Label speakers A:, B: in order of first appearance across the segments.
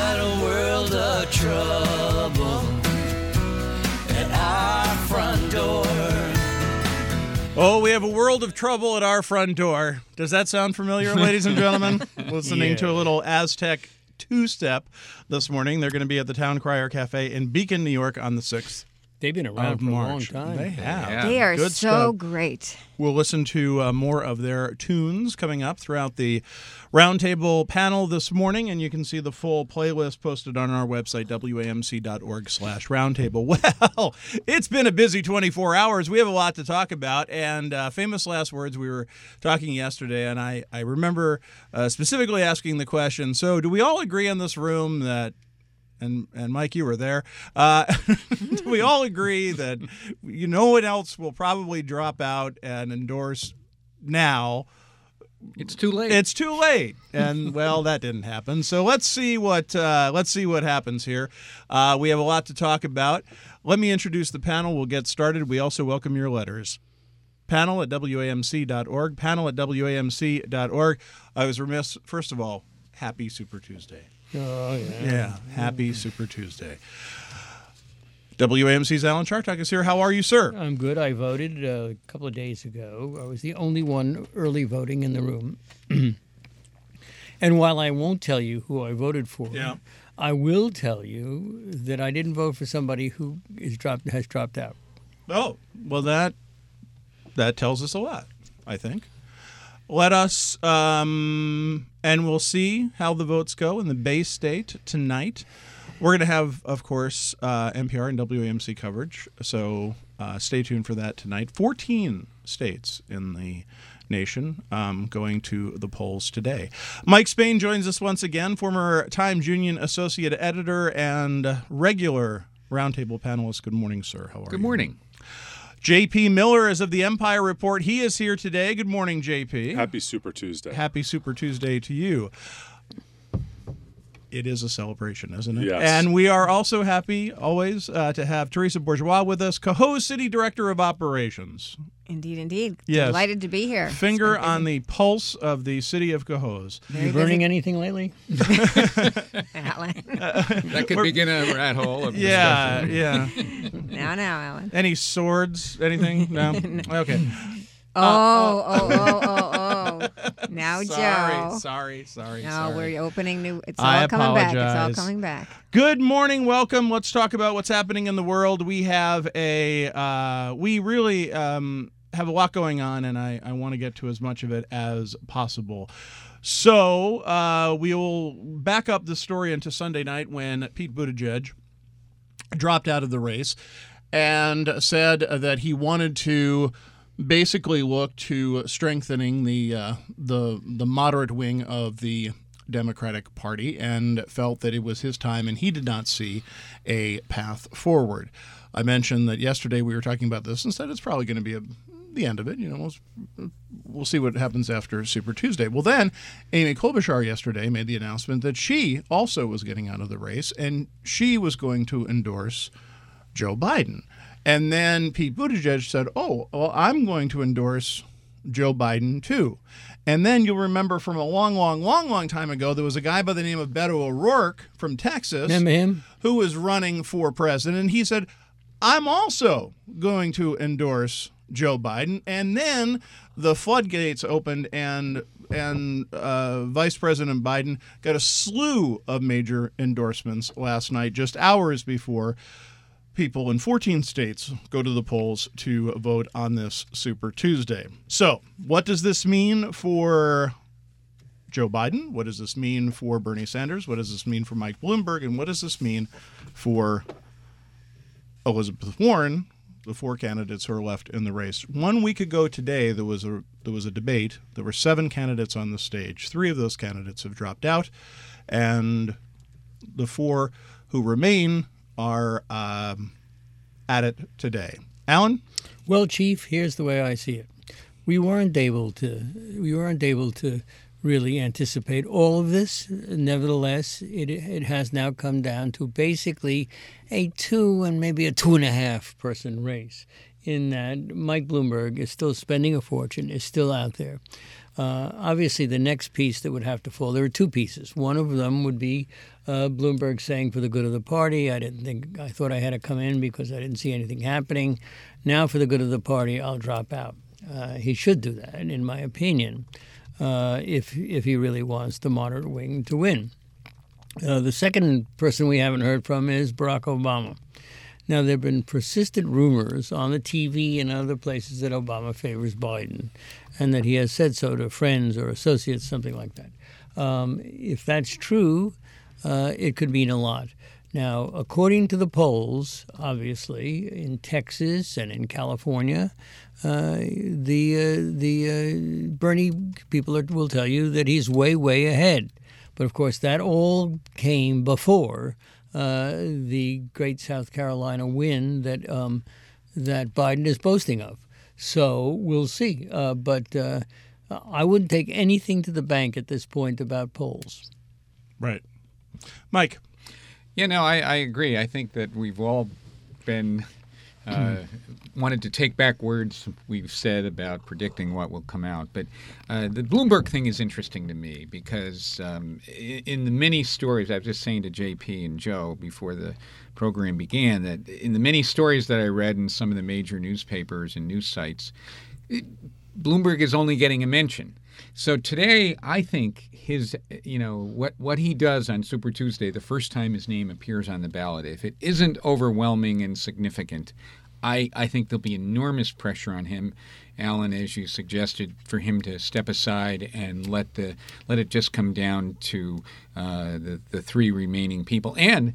A: got a world of trouble at our front door.
B: Oh, we have a world of trouble at our front door. Does that sound familiar, ladies and gentlemen? Listening to a little Aztec two-step this morning. They're going to be at the Town Crier Cafe in Beacon, New York on the 6th.
C: They've been around for a long
B: March.
C: time.
B: They have.
D: Yeah.
E: They are
B: Good
E: so
B: stuff.
E: great.
B: We'll listen to more of their tunes coming up throughout the roundtable panel this morning, and you can see the full playlist posted on our website, wamc.org/roundtable. Well, it's been a busy 24 hours. We have a lot to talk about, and famous last words, we were talking yesterday, and I remember specifically asking the question, so do we all agree in this room that and Mike, you were there. We all agree that no one else will probably drop out and endorse now.
D: It's too late.
B: It's too late, and well, that didn't happen. So let's see what happens here. We have a lot to talk about. Let me introduce the panel. We'll get started. We also welcome your letters. Panel at WAMC.org. Panel at WAMC.org. I was remiss. First of all, happy Super Tuesday.
C: Oh, yeah.
B: Yeah, happy Super Tuesday. WAMC's Alan Chartock is here. How are you, sir?
C: I'm good. I voted a couple of days ago. I was the only one early voting in the room. And while I won't tell you who I voted for, I will tell you that I didn't vote for somebody who has dropped out.
B: Oh, well, that tells us a lot, I think. Let us, and we'll see how the votes go in the Bay State tonight. We're going to have, of course, NPR and WAMC coverage, so stay tuned for that tonight. 14 states in the nation going to the polls today. Mike Spain joins us once again, former Times Union Associate Editor and regular Roundtable panelist. Good morning, sir. How are you?
D: Good morning.
B: J.P. Miller is of the Empire Report. He is here today. Good morning, J.P.
F: Happy Super Tuesday.
B: Happy Super Tuesday to you. It is a celebration, isn't it?
F: Yes.
B: And we are also happy always to have Teresa Bourgeois with us, Cohoes City Director of Operations.
E: Indeed.
B: Yes.
E: Delighted to be here.
B: Finger on the pulse of the city of Cohoes.
C: You burning anything lately?
E: Alan.
D: That could begin a rat hole of
B: Yeah,
D: discussion.
B: yeah.
E: Now, Alan.
B: Any swords? Anything? No? Okay.
E: Oh. Now, Joe.
B: Sorry.
E: No, we're opening new. It's
B: I
E: all coming back. It's all
B: apologize.
E: coming back.
B: Good morning, welcome. Let's talk about what's happening in the world. We have we really have a lot going on, and I want to get to as much of it as possible. So we will back up the story into Sunday night when Pete Buttigieg dropped out of the race and said that he wanted to basically look to strengthening the moderate wing of the Democratic Party and felt that it was his time and he did not see a path forward. I mentioned that yesterday we were talking about this and said it's probably going to be the end of it. We'll see what happens after Super Tuesday. Well, then Amy Klobuchar yesterday made the announcement that she also was getting out of the race and she was going to endorse Joe Biden. And then Pete Buttigieg said, oh, well, I'm going to endorse Joe Biden, too. And then you'll remember from a long time ago, there was a guy by the name of Beto O'Rourke from Texas.
C: Remember him?
B: Who was running for president. And he said, I'm also going to endorse Joe Biden. And then the floodgates opened and Vice President Biden got a slew of major endorsements last night, just hours before people in 14 states go to the polls to vote on this Super Tuesday. So, what does this mean for Joe Biden? What does this mean for Bernie Sanders? What does this mean for Mike Bloomberg? And what does this mean for Elizabeth Warren, the four candidates who are left in the race? 1 week ago today, there was a debate. There were 7 candidates on the stage. 3 of those candidates have dropped out, and the 4 who remain are at it today. Alan?
C: Well, Chief, here's the way I see it. We weren't able to really anticipate all of this. Nevertheless, it has now come down to basically a 2 and maybe a 2.5 person race, in that Mike Bloomberg is still spending a fortune, is still out there. Obviously, the next piece that would have to fall, there are two pieces. One of them would be Bloomberg saying, for the good of the party, I thought I had to come in because I didn't see anything happening. Now, for the good of the party, I'll drop out. He should do that, in my opinion, if he really wants the moderate wing to win. The second person we haven't heard from is Barack Obama. Now, there have been persistent rumors on the TV and other places that Obama favors Biden and that he has said so to friends or associates, something like that. If that's true, it could mean a lot. Now, according to the polls, obviously, in Texas and in California, the Bernie people will tell you that he's way, way ahead. But, of course, that all came before the great South Carolina win that Biden is boasting of. So we'll see. But I wouldn't take anything to the bank at this point about polls.
B: Right. Mike.
D: Yeah, no, I agree. I think that we've all been wanted to take back words we've said about predicting what will come out. But the Bloomberg thing is interesting to me because in the many stories, I was just saying to JP and Joe before the program began, that in the many stories that I read in some of the major newspapers and news sites, Bloomberg is only getting a mention. So today, I think his, what he does on Super Tuesday, the first time his name appears on the ballot, if it isn't overwhelming and significant, I think there'll be enormous pressure on him, Alan, as you suggested, for him to step aside and let it just come down to the three remaining people. And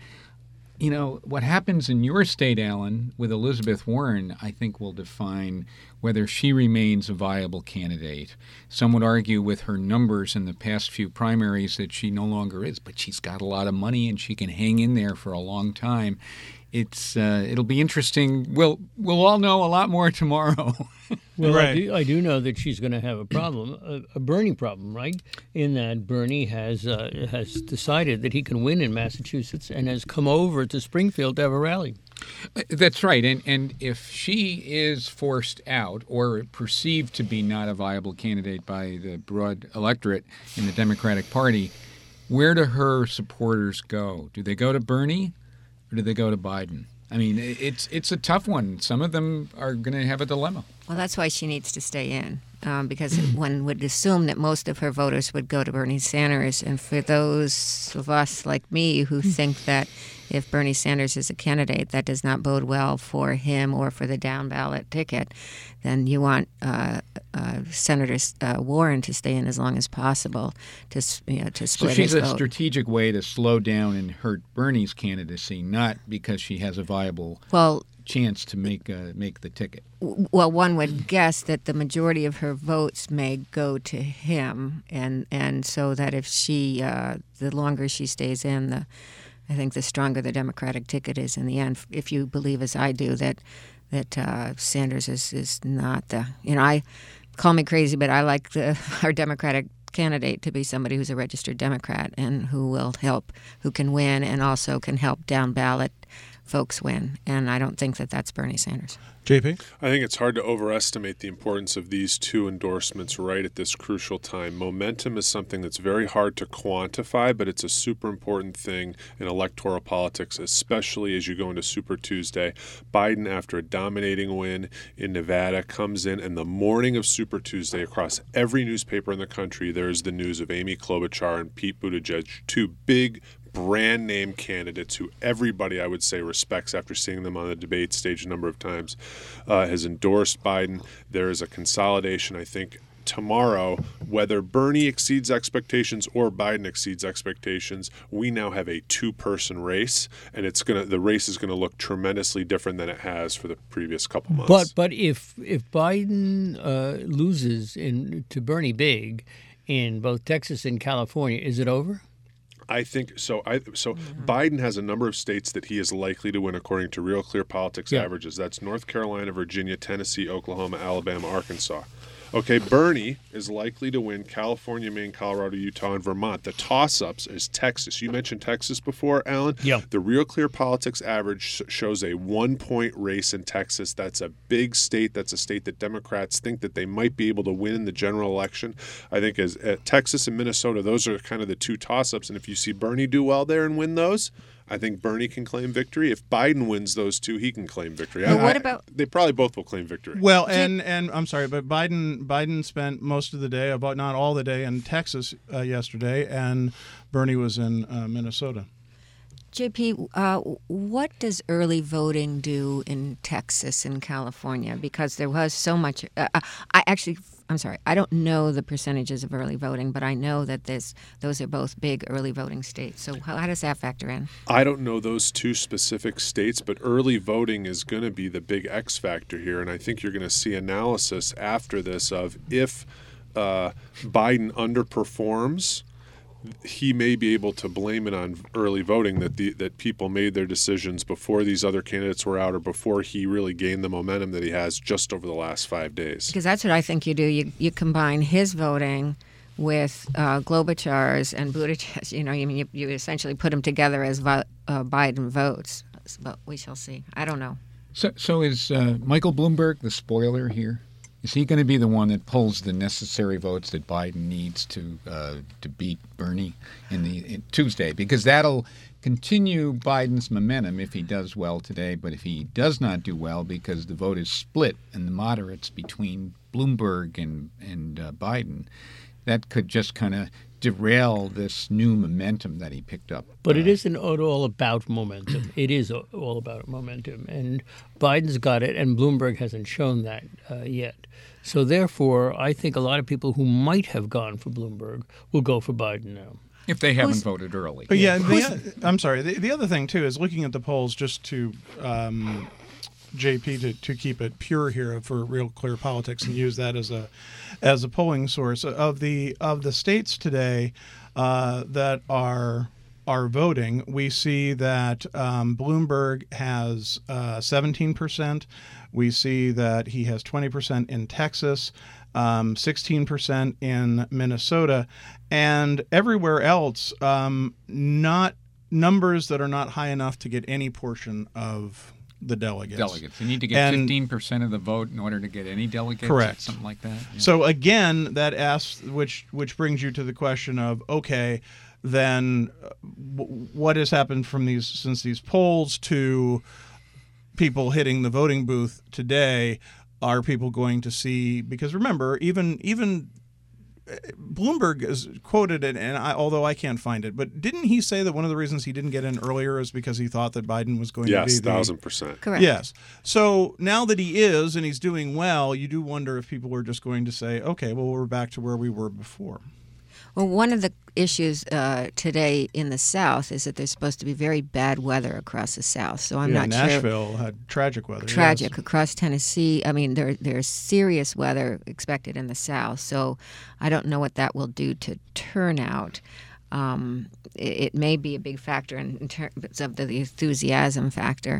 D: what happens in your state, Alan, with Elizabeth Warren, I think will define whether she remains a viable candidate. Some would argue with her numbers in the past few primaries that she no longer is, but she's got a lot of money and she can hang in there for a long time. It'll be interesting. We'll all know a lot more tomorrow.
C: Well,
B: right.
C: I do know that she's going to have a problem, a Bernie problem, right? In that Bernie has decided that he can win in Massachusetts and has come over to Springfield to have a rally.
D: That's right. And if she is forced out or perceived to be not a viable candidate by the broad electorate in the Democratic Party, where do her supporters go? Do they go to Bernie? Or do they go to Biden? I mean, it's a tough one. Some of them are going to have a dilemma.
E: Well, that's why she needs to stay in, because one would assume that most of her voters would go to Bernie Sanders. And for those of us like me who think that if Bernie Sanders is a candidate, that does not bode well for him or for the down-ballot ticket, then you want Senator Warren to stay in as long as possible to split his vote.
D: So she's a strategic way to slow down and hurt Bernie's candidacy, not because she has a viable chance to make the ticket.
E: Well, one would guess that the majority of her votes may go to him, and so that if she, the longer she stays in, I think the stronger the Democratic ticket is in the end. If you believe, as I do, that Sanders is not the, I call me crazy, but I like our Democratic candidate to be somebody who's a registered Democrat and who can win and also can help down ballot folks win. And I don't think that that's Bernie Sanders.
B: JP?
F: I think it's hard to overestimate the importance of these two endorsements right at this crucial time. Momentum is something that's very hard to quantify, but it's a super important thing in electoral politics, especially as you go into Super Tuesday. Biden, after a dominating win in Nevada, comes in, and the morning of Super Tuesday, across every newspaper in the country, there's the news of Amy Klobuchar and Pete Buttigieg, two big brand name candidates who everybody, I would say, respects after seeing them on the debate stage a number of times, has endorsed Biden. There is a consolidation, I think, tomorrow. Whether Bernie exceeds expectations or Biden exceeds expectations, we now have a two-person race, and the race is going to look tremendously different than it has for the previous couple months.
C: But if Biden loses to Bernie big in both Texas and California, is it over?
F: I think so. Biden has a number of states that he is likely to win according to Real Clear Politics averages. That's North Carolina, Virginia, Tennessee, Oklahoma, Alabama, Arkansas. Okay, Bernie is likely to win California, Maine, Colorado, Utah, and Vermont. The toss-ups is Texas. You mentioned Texas before, Alan.
C: Yeah.
F: The Real Clear Politics average shows a 1-point race in Texas. That's a big state. That's a state that Democrats think that they might be able to win in the general election. I think as Texas and Minnesota, those are kind of the two toss-ups. And if you see Bernie do well there and win those, I think Bernie can claim victory. If Biden wins those two, he can claim victory.
E: But what about?
F: They probably both will claim victory.
B: Well, and I'm sorry, but Biden spent most of the day, about not all the day, in Texas yesterday, and Bernie was in Minnesota.
E: JP, what does early voting do in Texas and California? Because there was so much. I'm sorry, I don't know the percentages of early voting, but I know that those are both big early voting states. So how does that factor in?
F: I don't know those two specific states, but early voting is going to be the big X factor here. And I think you're going to see analysis after this of if Biden underperforms, he may be able to blame it on early voting, that people made their decisions before these other candidates were out or before he really gained the momentum that he has just over the last 5 days.
E: Because that's what I think you do. You combine his voting with Klobuchar's and Buttigieg. You essentially put them together as Biden votes. But we shall see. I don't know.
D: So is Michael Bloomberg the spoiler here? Is he going to be the one that pulls the necessary votes that Biden needs to beat Bernie in Tuesday? Because that'll continue Biden's momentum if he does well today. But if he does not do well, because the vote is split in the moderates between Bloomberg and Biden, that could just kind of derail this new momentum that he picked up.
C: But it isn't all about momentum. It is all about momentum. And Biden's got it, and Bloomberg hasn't shown that yet. So therefore, I think a lot of people who might have gone for Bloomberg will go for Biden now.
D: If they haven't voted early.
B: But I'm sorry. The other thing, too, is looking at the polls just to JP to keep it pure here for Real Clear Politics and use that as a polling source of the states today that are voting. We see that Bloomberg has 17%. We see that he has 20% in Texas, 16% in Minnesota, and everywhere else, not numbers that are not high enough to get any portion of the delegates.
D: You need to get 15% of the vote in order to get any delegates.
B: Correct.
D: Something like that. Yeah.
B: So again, that asks, which brings you to the question of, okay, then what has happened since these polls to people hitting the voting booth today? Are people going to see? Because remember, even Bloomberg is quoted, although I can't find it, but didn't he say that one of the reasons he didn't get in earlier is because he thought that Biden was going to be
F: 1,000%.
E: Correct.
B: Yes. So now that he is and he's doing well, you do wonder if people are just going to say, okay, well, we're back to where we were before.
E: Well, one of the issues today in the South is that there's supposed to be very bad weather across the South. So I'm not sure.
B: Nashville had tragic weather.
E: Tragic.
B: Yes.
E: Across Tennessee. I mean, there's serious weather expected in the South. So I don't know what that will do to turnout. It may be a big factor in terms of the enthusiasm factor.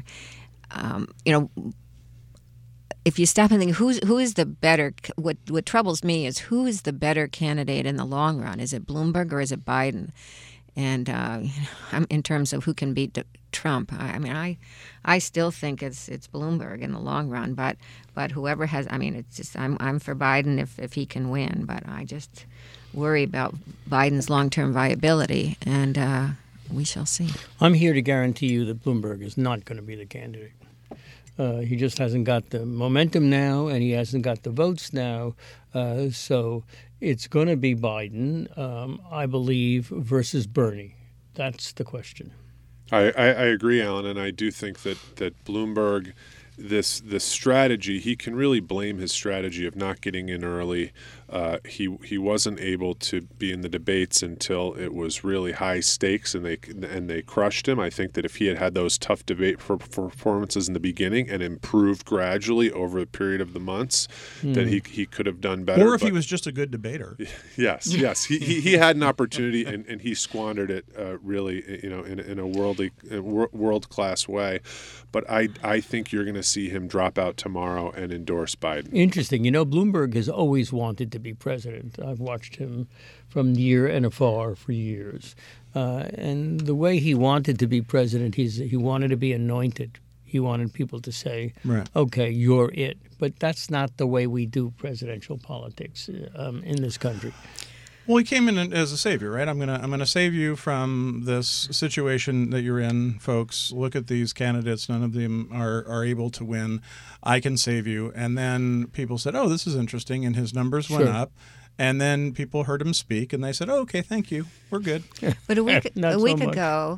E: If you stop and think, who is the better? What troubles me is who is the better candidate in the long run? Is it Bloomberg or is it Biden? And in terms of who can beat Trump, I still think it's Bloomberg in the long run. But whoever has, it's just I'm for Biden if he can win. But I just worry about Biden's long-term viability, and we shall see.
C: I'm here to guarantee you that Bloomberg is not going to be the candidate. He just hasn't got the momentum now, and he hasn't got the votes now. So it's going to be Biden, I believe, versus Bernie. That's the question.
F: I agree, Alan, and I do think that Bloomberg, this strategy, he can really blame his strategy of not getting in early He wasn't able to be in the debates until it was really high stakes, and they crushed him. I think that if he had those tough debate performances in the beginning and improved gradually over the period of the months, then he could have done better.
B: Or if he was just a good debater.
F: Yes. He had an opportunity and he squandered it really, in a world-class way. But I think you're going to see him drop out tomorrow and endorse Biden.
C: Interesting. Bloomberg has always wanted to be president. I've watched him from near and afar for years. And the way he wanted to be president, he wanted to be anointed. He wanted people to say,
B: right,
C: okay, you're it. But that's not the way we do presidential politics in this country.
B: Well, he came in as a savior, right? I'm gonna save you from this situation that you're in, folks. Look at these candidates; none of them are able to win. I can save you. And then people said, "Oh, this is interesting," and his numbers went up. And then people heard him speak, and they said, "Oh, okay, thank you, we're good."
E: But a week ago,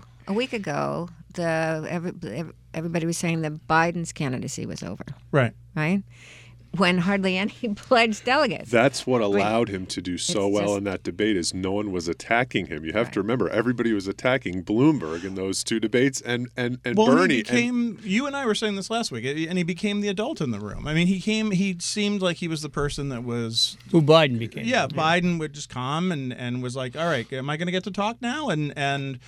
E: everybody was saying that Biden's candidacy was over.
B: Right.
E: When hardly any pledged delegates.
F: That's what allowed him to do so well in that debate, is no one was attacking him. You have to remember, everybody was attacking Bloomberg in those two debates, and Bernie.
B: You and I were saying this last week, and he became the adult in the room. I mean, he seemed like he was the person that was...
C: Who Biden became.
B: Yeah, Biden would just come and was like, all right, am I going to get to talk now? And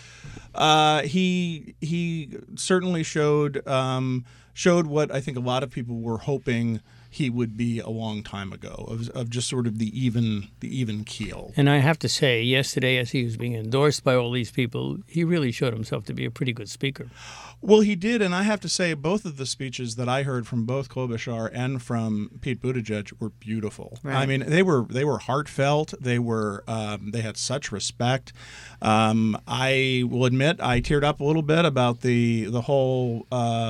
B: he certainly showed what I think a lot of people were hoping he would be a long time ago, of just sort of the even keel.
C: And I have to say, yesterday, as he was being endorsed by all these people, he really showed himself to be a pretty good speaker.
B: Well, he did, and I have to say, both of the speeches that I heard from both Klobuchar and from Pete Buttigieg were beautiful. Right. I mean, they were heartfelt. They had such respect. I will admit, I teared up a little bit about the whole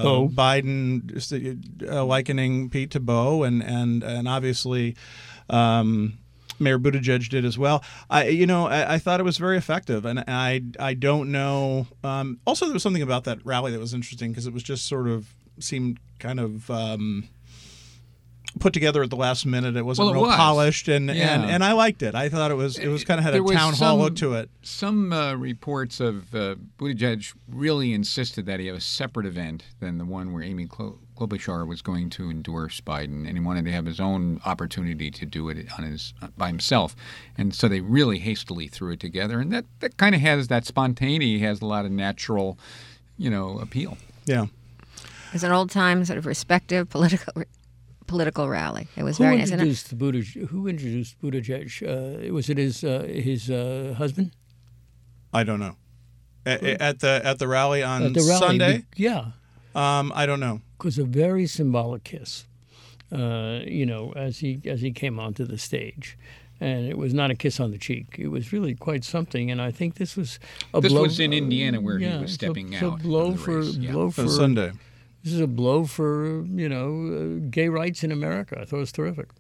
B: Biden likening Pete to Beau, and obviously. Mayor Buttigieg did as well. I thought it was very effective, and I don't know. Also, there was something about that rally that was interesting, because it was just sort of seemed kind of put together at the last minute. It wasn't real polished, and I liked it. I thought it was kind of had a town hall look to it.
D: Some reports of Buttigieg really insisted that he have a separate event than the one where Amy Klobuchar was going to endorse Biden, and he wanted to have his own opportunity to do it by himself. And so they really hastily threw it together, and that kind of has that spontaneity, has a lot of natural, appeal.
B: Yeah.
E: It's an old-time sort of respective political rally. It was very nice.
C: Who introduced Buttigieg? Was it his husband?
B: I don't know. At the rally on Sunday?
C: Yeah.
B: I don't know.
C: It was a very symbolic kiss, as he came onto the stage. And it was not a kiss on the cheek. It was really quite something. And I think this was a blow.
D: This was in Indiana where he was stepping out.
C: It's a blow for
B: Sunday.
C: This is a blow for, gay rights in America. I thought it was terrific.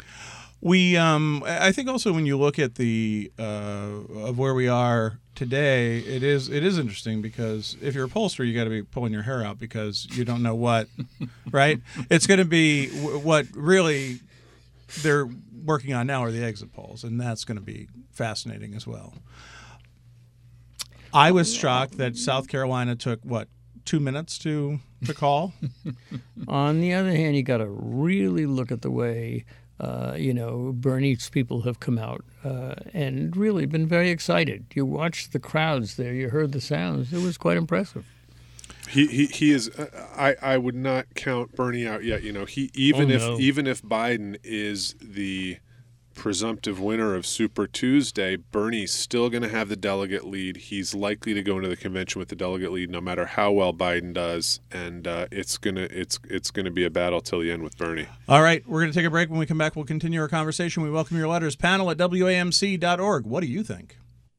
B: I think also when you look at the of where we are today, it is interesting, because if you're a pollster, you got to be pulling your hair out, because you don't know what, right? It's going to be what really they're working on now are the exit polls, and that's going to be fascinating as well. I was shocked that South Carolina took 2 minutes to call.
C: On the other hand, you got to really look at the way Bernie's people have come out and really been very excited. You watched the crowds there. You heard the sounds. It was quite impressive.
F: He is. I would not count Bernie out yet. Even if Biden is the presumptive winner of Super Tuesday, Bernie's still going to have the delegate lead. He's likely to go into the convention with the delegate lead, no matter how well Biden does, and it's gonna be a battle till the end with Bernie.
B: All right, we're going to take a break. When we come back, we'll continue our conversation. We welcome your letters. Panel at WAMC.org. What do you think?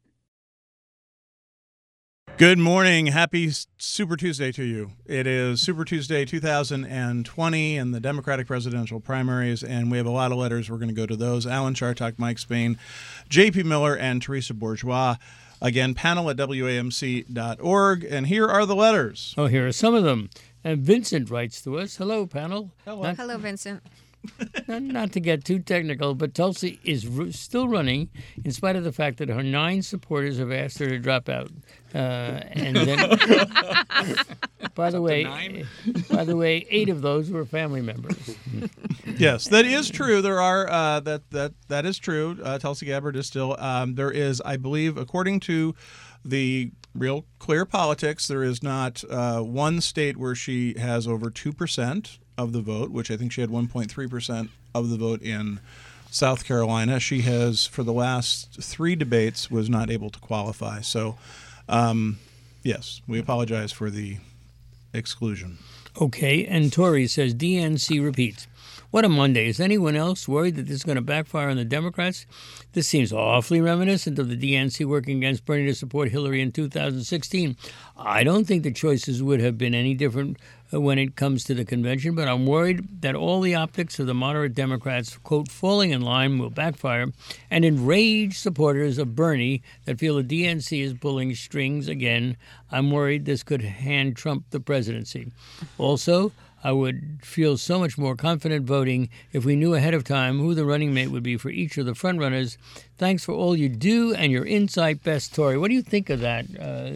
B: Good morning. Happy Super Tuesday to you. It is Super Tuesday 2020 and the Democratic presidential primaries, and we have a lot of letters. We're going to go to those. Alan Chartock, Mike Spain, J.P. Miller, and Teresa Bourgeois. Again, panel at WAMC.org, and here are the letters.
C: Oh, here are some of them. And Vincent writes to us. Hello, panel.
E: Hello, Vincent.
C: not to get too technical, but Tulsi is still running in spite of the fact that her 9 supporters have asked her to drop out. And then, by the way, 8 of those were family members.
B: Yes, that is true. There are that is true. Tulsi Gabbard is still there is, I believe, according to the Real Clear Politics, there is not one state where she has over 2% of the vote, which I think she had 1.3% of the vote in South Carolina. She has, for the last 3 debates, was not able to qualify. So, yes, we apologize for the exclusion.
C: Okay, and Tori says, DNC repeats. What a Monday. Is anyone else worried that this is going to backfire on the Democrats? This seems awfully reminiscent of the DNC working against Bernie to support Hillary in 2016. I don't think the choices would have been any different when it comes to the convention, but I'm worried that all the optics of the moderate Democrats, quote, falling in line will backfire and enrage supporters of Bernie that feel the DNC is pulling strings again. I'm worried this could hand Trump the presidency. Also, I would feel so much more confident voting if we knew ahead of time who the running mate would be for each of the frontrunners. Thanks for all you do and your insight, best Tori. What do you think of that?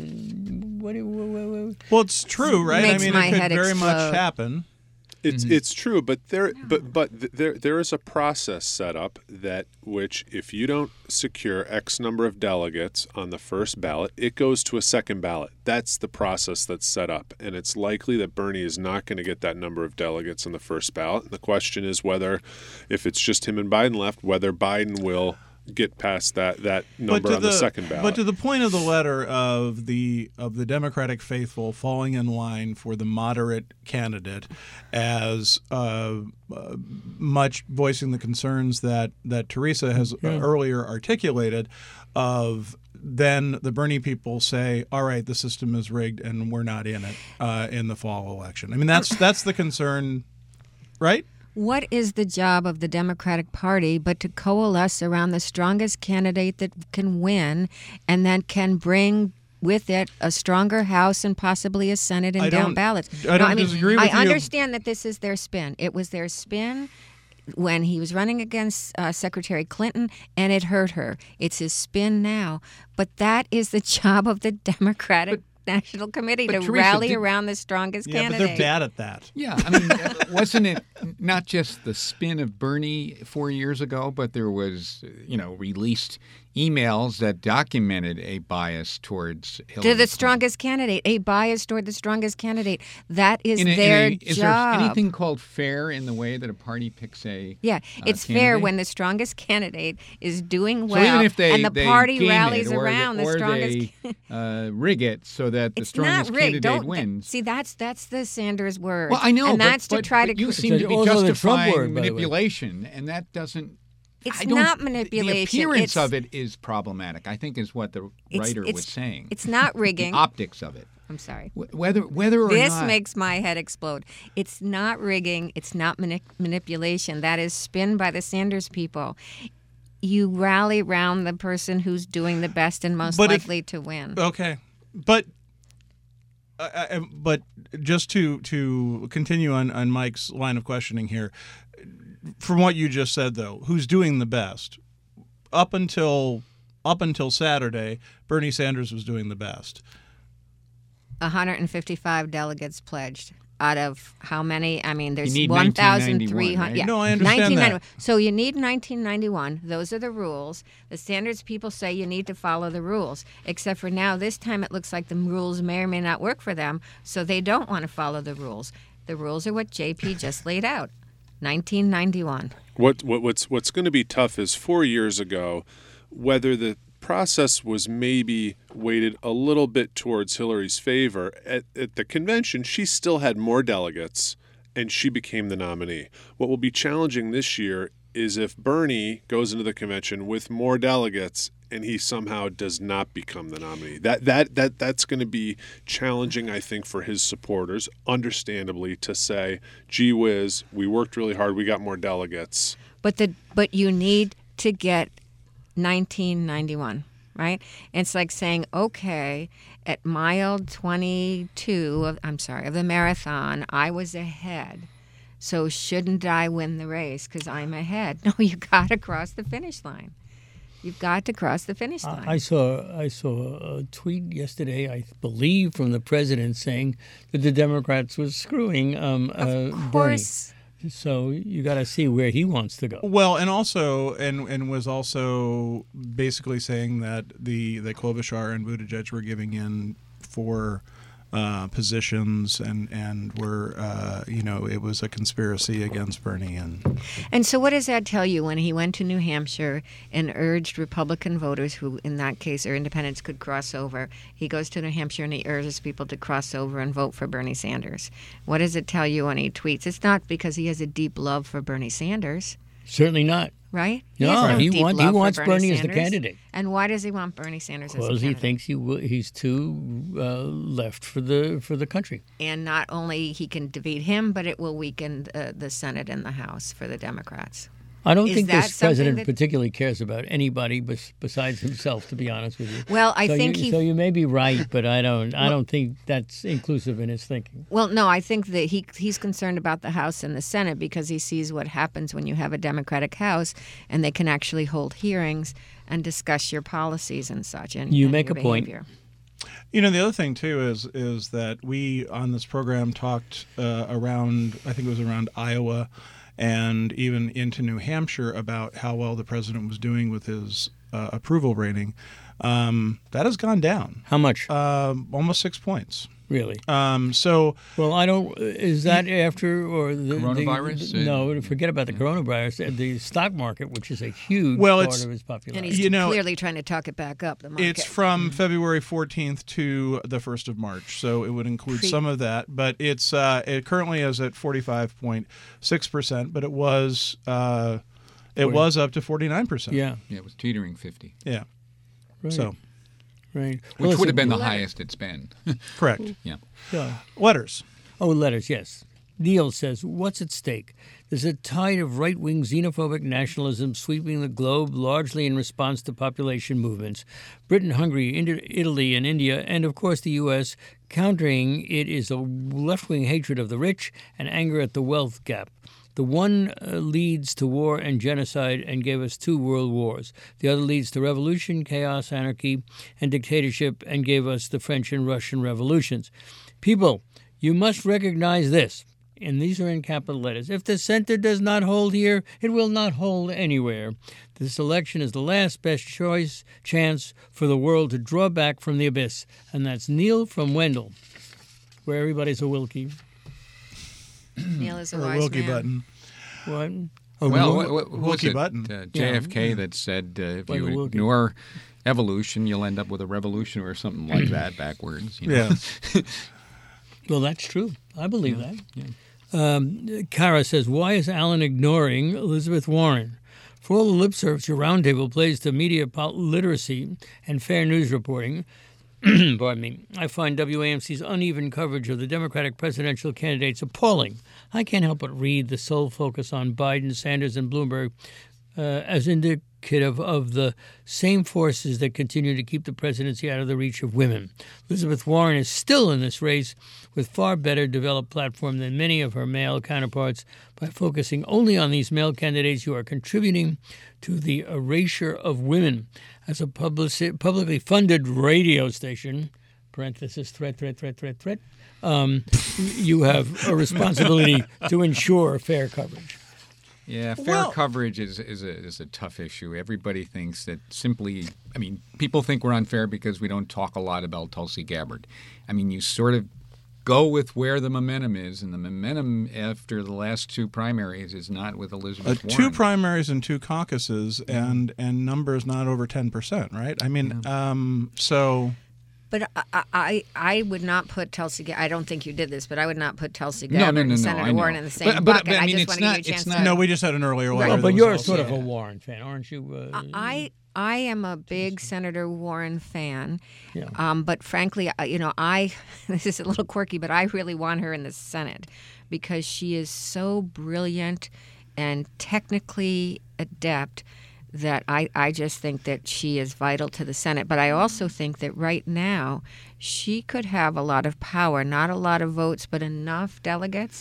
B: Well, it's true, right?
E: Makes
B: I mean,
E: my
B: it could
E: head
B: very much
E: explode.
B: happen.
F: It's true, but there is a process set up that which if you don't secure X number of delegates on the first ballot, it goes to a second ballot. That's the process that's set up, and it's likely that Bernie is not going to get that number of delegates on the first ballot. And the question is whether, if it's just him and Biden left, whether Biden will get past that number on the second ballot.
B: But to the point of the letter of the Democratic faithful falling in line for the moderate candidate, as much voicing the concerns that Teresa has earlier articulated, of then the Bernie people say, all right, the system is rigged and we're not in it in the fall election. I mean, that's the concern, right?
E: What is the job of the Democratic Party but to coalesce around the strongest candidate that can win and that can bring with it a stronger House and possibly a Senate and down ballots?
B: I don't disagree with you.
E: I understand that this is their spin. It was their spin when he was running against Secretary Clinton, and it hurt her. It's his spin now. But that is the job of the Democratic National Committee to
D: Teresa,
E: rally around the strongest candidate.
B: But they're bad at that.
D: Yeah, I mean, wasn't it not just the spin of Bernie 4 years ago, but there was, released emails that documented a bias towards Hillary
E: To the strongest candidate, a bias toward the strongest candidate. That is their job.
D: Is there anything called fair in the way that a party picks a
E: it's fair
D: candidate?
E: when the strongest candidate is doing
D: So
E: well
D: even if they,
E: and the
D: they
E: party
D: game
E: rallies
D: it, or
E: around
D: they,
E: the
D: or
E: strongest
D: they rig it so that the
E: It's
D: strongest
E: not rigged.
D: candidate wins.
E: See, that's the Sanders word.
D: Well, I know,
E: and that's
D: but,
E: to try
D: but
E: to.
D: you seem to be
C: also the Trump
D: justifying
C: word, by the way.
D: manipulation, and that doesn't.
E: It's
D: I don't-
E: not manipulation.
D: The appearance
E: It's-
D: of it is problematic, I think, is what the writer was saying.
E: It's not rigging.
D: The optics of it.
E: I'm sorry.
D: Whether or
E: This
D: not.
E: makes my head explode. It's not rigging. It's not manipulation. That is spin by the Sanders people. You rally around the person who's doing the best and most
B: But if-
E: likely to win.
B: Okay, but just to continue on Mike's line of questioning here, from what you just said though, who's doing the best? Up until Saturday, Bernie Sanders was doing the best.
E: 155 delegates pledged. Out of how many? I mean, there's
D: You need
E: 1,300.
D: 1991, right?
E: Yeah,
B: No, I understand that.
E: 1991. So you need 1991. Those are the rules. The Sanders people say you need to follow the rules. Except for now, this time it looks like the rules may or may not work for them, so they don't want to follow the rules. The rules are what JP just laid out. 1991.
F: What's going to be tough is 4 years ago, whether the process was maybe weighted a little bit towards Hillary's favor. At the convention, she still had more delegates, and she became the nominee. What will be challenging this year is if Bernie goes into the convention with more delegates and he somehow does not become the nominee. That's going to be challenging, I think, for his supporters, understandably, to say, gee whiz, we worked really hard, we got more delegates.
E: But you need to get 1991, right? It's like saying, okay, at mile 22 of the marathon, I was ahead. So shouldn't I win the race because I'm ahead? No, you got to cross the finish line. You've got to cross the finish line.
C: I saw a tweet yesterday, I believe, from the president saying that the Democrats was screwing
E: of
C: Bernie.
E: course.
C: So you got to see where he wants to go.
B: Well, and also, and was also basically saying that that Klobuchar and Buttigieg were giving in for positions and were it was a conspiracy against Bernie
E: And so what does that tell you when he went to New Hampshire and urged Republican voters, who in that case are independents, could cross over? He goes to New Hampshire and he urges people to cross over and vote for Bernie Sanders. What does it tell you when he tweets? It's not because he has a deep love for Bernie Sanders,
C: Certainly not.
E: right?
C: No,
E: has
C: he
E: deep
C: wants
E: love for
C: Bernie as the
E: Sanders.
C: candidate.
E: And why does he want Bernie Sanders as a
C: Because
E: candidate?
C: he thinks he's too left for the country.
E: And not only he can defeat him, but it will weaken the Senate and the House for the Democrats.
C: I don't
E: Is
C: think
E: that
C: this
E: something
C: president
E: that-
C: particularly cares about anybody besides himself, to be honest with you.
E: Well, I
C: so
E: think
C: you, so you may be right, but I don't think that's inclusive in his thinking.
E: Well, no, I think that he's concerned about the House and the Senate because he sees what happens when you have a Democratic House and they can actually hold hearings and discuss your policies and such. And
C: You
E: and
C: make
E: your
C: a point.
E: behavior.
B: The other thing too is that we on this program talked around, I think it was around Iowa and even into New Hampshire, about how well the president was doing with his approval rating. That has gone down.
C: How much?
B: Almost 6 points.
C: Really?
B: So
C: Well, I don't. Is that after or the
D: Coronavirus?
C: No, forget about the coronavirus. The stock market, which is a huge
B: Well,
C: part
B: it's-
C: of his
E: And
C: population.
E: he's
B: You know,
E: clearly trying to talk it back up, the market.
B: it's from February 14th to the 1st of March, so it would include some of that. But it currently is at 45.6%, but it was up to 49%.
C: Yeah,
D: Yeah, it was teetering 50,
B: Yeah.
C: right.
B: So
C: right.
D: which would have been the
E: letter.
D: highest it's been.
B: correct.
D: Yeah.
C: Yeah.
B: Letters.
C: Oh, letters, yes. Neil says, what's at stake? There's a tide of right-wing xenophobic nationalism sweeping the globe, largely in response to population movements. Britain, Hungary, Italy, and India, and of course the U.S., countering it is a left-wing hatred of the rich and anger at the wealth gap. The one leads to war and genocide and gave us 2 world wars. The other leads to revolution, chaos, anarchy, and dictatorship and gave us the French and Russian revolutions. People, you must recognize this, and these are in capital letters. If the center does not hold here, it will not hold anywhere. This election is the last best chance for the world to draw back from the abyss. And that's Neil from Wendell, where everybody's a Wilkie.
E: Neil is a
B: Or
E: wise
B: Wilkie
E: man.
B: Button.
C: What?
D: Well,
C: Wil-
D: what was
B: Wilkie
D: it?
B: Button.
D: JFK that said if
C: Like a
D: you
C: Wilkie.
D: ignore evolution, you'll end up with a revolution or something like that backwards. You know?
B: Yeah.
C: Well, that's true. I believe that. Kara says, why is Alan ignoring Elizabeth Warren? For all the lip service your roundtable plays to media literacy and fair news reporting, pardon me, I find WAMC's uneven coverage of the Democratic presidential candidates appalling. I can't help but read the sole focus on Biden, Sanders, and Bloomberg as indicative of the same forces that continue to keep the presidency out of the reach of women. Elizabeth Warren is still in this race with far better developed platform than many of her male counterparts. By focusing only on these male candidates, you are contributing to the erasure of women. As a publicly funded radio station, parenthesis, threat, you have a responsibility to ensure fair coverage.
D: Yeah, fair
B: Well-
D: coverage is a tough issue. Everybody thinks that people think we're unfair because we don't talk a lot about Tulsi Gabbard. I mean, you sort of go with where the momentum is, and the momentum after the last 2 primaries is not with Elizabeth Warren.
B: 2 primaries and 2 caucuses, and numbers not over 10%, right? I mean, so
E: But I would not put Tulsi Gabbard. I don't think you did this, but I would not put Tulsi
D: No,
E: Gabbard
D: no,
E: and
D: no,
E: Senator
D: I know.
E: Warren in the same
D: But
E: bucket.
D: I
E: I
D: mean,
E: just
D: it's
E: want to give you a
D: not-
E: chance
D: it's
E: to.
D: not-
B: no, we just had an earlier letter.
C: Well,
B: that
C: but
B: was
C: you're
B: also-
C: sort of a Warren fan, aren't you?
E: I am a big Senator Warren fan,
C: Yeah.
E: but frankly, I this is a little quirky, but I really want her in the Senate because she is so brilliant and technically adept that I just think that she is vital to the Senate. But I also think that right now she could have a lot of power, not a lot of votes, but enough delegates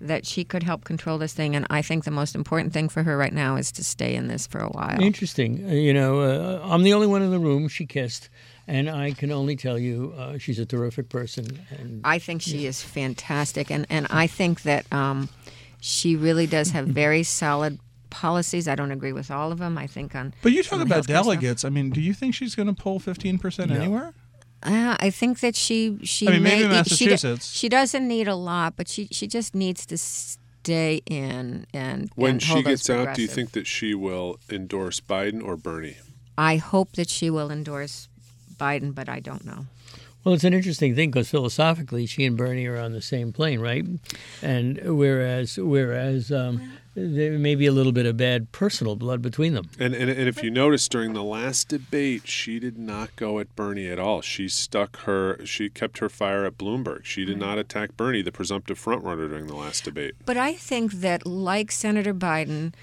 E: that she could help control this thing. And I think the most important thing for her right now is to stay in this for a while.
C: Interesting. I'm the only one in the room she kissed, and I can only tell you she's a terrific person. And
E: I think she is fantastic, and I think that she really does have very solid policies. I don't agree with all of them. I think on.
B: But you talk
E: on the
B: about
E: healthcare stuff.
B: delegates. I mean, do you think she's going to pull 15% anywhere?
E: I think that she
B: I mean, maybe
E: may,
B: Massachusetts.
E: She doesn't need a lot, but she just needs to stay in and
F: When
E: and
F: she
E: hold
F: gets
E: us
F: out, do you
E: progressive.
F: think that she will endorse Biden or Bernie?
E: I hope that she will endorse Biden, but I don't know.
C: Well, it's an interesting thing because philosophically, she and Bernie are on the same plane, right? And whereas there may be a little bit of bad personal blood between them.
F: And if you notice, during the last debate, she did not go at Bernie at all. She kept her fire at Bloomberg. She did not attack Bernie, the presumptive frontrunner, during the last debate.
E: But I think that, like Senator Biden,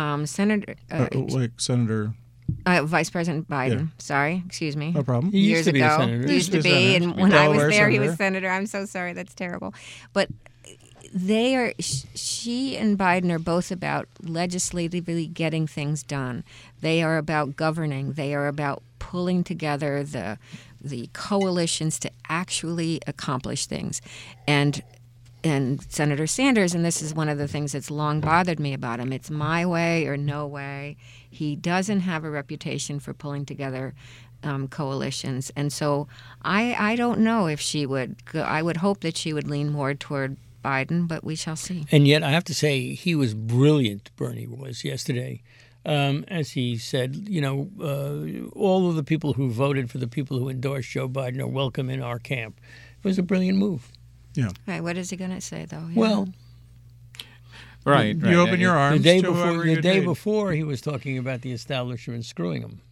B: Senator.
E: Vice President Biden, sorry, excuse me.
B: No problem.
C: He used
E: Years
C: to be a
E: ago,
C: senator.
E: He used to
B: He used to be
E: be,
B: senator.
E: and when I was
B: Delaware
E: there, he
B: senator.
E: was senator. I'm so sorry, that's terrible. But they are. She and Biden are both about legislatively getting things done. They are about governing. They are about pulling together the coalitions to actually accomplish things, and Senator Sanders, and this is one of the things that's long bothered me about him, it's my way or no way. He doesn't have a reputation for pulling together coalitions. And so I don't know if she would go. I would hope that she would lean more toward Biden, but we shall see.
C: And yet, I have to say, he was brilliant, Bernie was, yesterday. As he said, all of the people who voted for the people who endorsed Joe Biden are welcome in our camp. It was a brilliant move.
B: Yeah.
E: Right, what is he going to say, though? Yeah.
C: Well,
D: Right.
B: You open your arms
C: the
B: to whoever you
C: day
B: need.
C: before, he was talking about the establishment screwing him.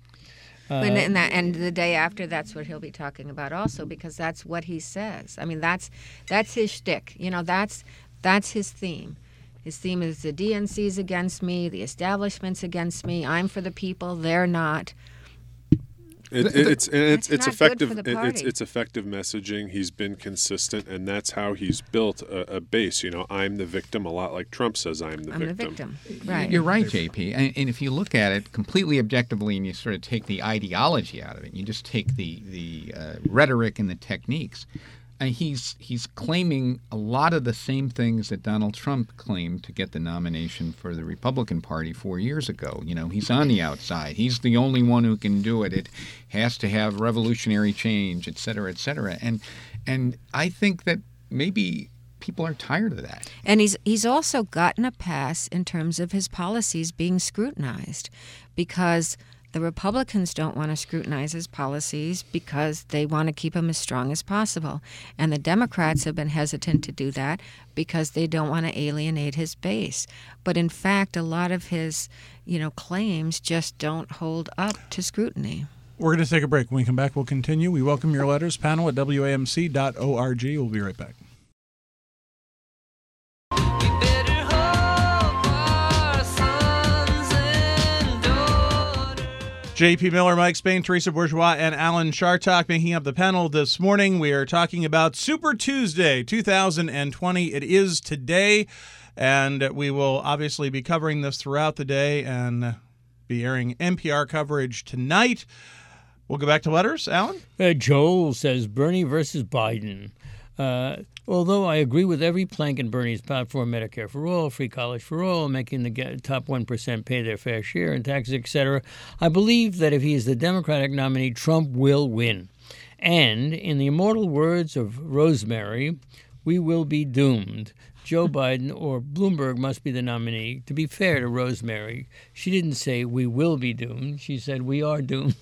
E: And the day after, that's what he'll be talking about also, because that's what he says. I mean, that's his shtick. That's his theme. His theme is the DNC's against me, the establishment's against me. I'm for the people, they're not.
F: It's
E: not good
F: effective.
E: for the party.
F: It's effective messaging. He's been consistent, and that's how he's built a base. I'm the victim, a lot like Trump says, I'm the victim.
E: Right.
D: You're right, JP. And if you look at it completely objectively and you sort of take the ideology out of it, you just take the rhetoric and the techniques, he's claiming a lot of the same things that Donald Trump claimed to get the nomination for the Republican Party 4 years ago. He's on the outside. He's the only one who can do it. It has to have revolutionary change, et cetera, et cetera. And I think that maybe people are tired of that.
E: And he's also gotten a pass in terms of his policies being scrutinized, because the Republicans don't want to scrutinize his policies because they want to keep him as strong as possible. And the Democrats have been hesitant to do that because they don't want to alienate his base. But in fact, a lot of his, claims just don't hold up to scrutiny.
B: We're going to take a break. When we come back, we'll continue. We welcome your letters. Panel at WAMC.org. We'll be right back. J.P. Miller, Mike Spain, Teresa Bourgeois, and Alan Chartock making up the panel this morning. We are talking about Super Tuesday 2020. It is today, and we will obviously be covering this throughout the day and be airing NPR coverage tonight. We'll go back to letters. Alan?
C: Joel says Bernie versus Biden. Although I agree with every plank in Bernie's platform, Medicare for all, free college for all, making the top 1% pay their fair share in taxes, etc., I believe that if he is the Democratic nominee, Trump will win. And in the immortal words of Rosemary, we will be doomed. Joe Biden or Bloomberg must be the nominee. To be fair to Rosemary, she didn't say we will be doomed. She said we are doomed.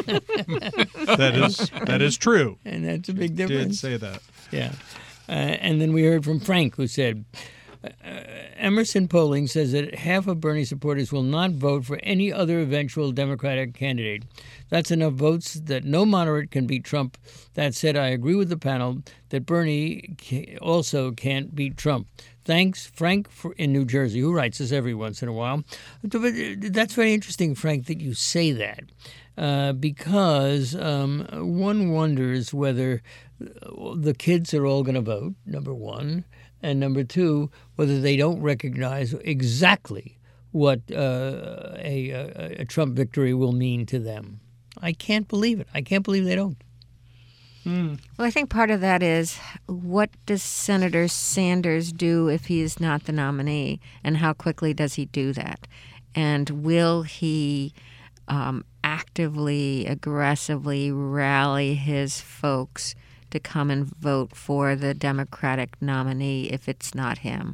B: That is true.
C: And that's a big difference.
B: Did say that.
C: Yeah. And then we heard from Frank, who said, Emerson polling says that half of Bernie supporters will not vote for any other eventual Democratic candidate. That's enough votes that no moderate can beat Trump. That said, I agree with the panel that Bernie also can't beat Trump. Thanks, Frank in New Jersey, who writes us every once in a while. That's very interesting, Frank, that you say that, because one wonders whether the kids are all going to vote, number one, and number two, whether they don't recognize exactly what a Trump victory will mean to them. I can't believe it. I can't believe they don't.
E: Well, I think part of that is, what does Senator Sanders do if he is not the nominee, and how quickly does he do that? And will he actively, aggressively rally his folks to come and vote for the Democratic nominee if it's not him?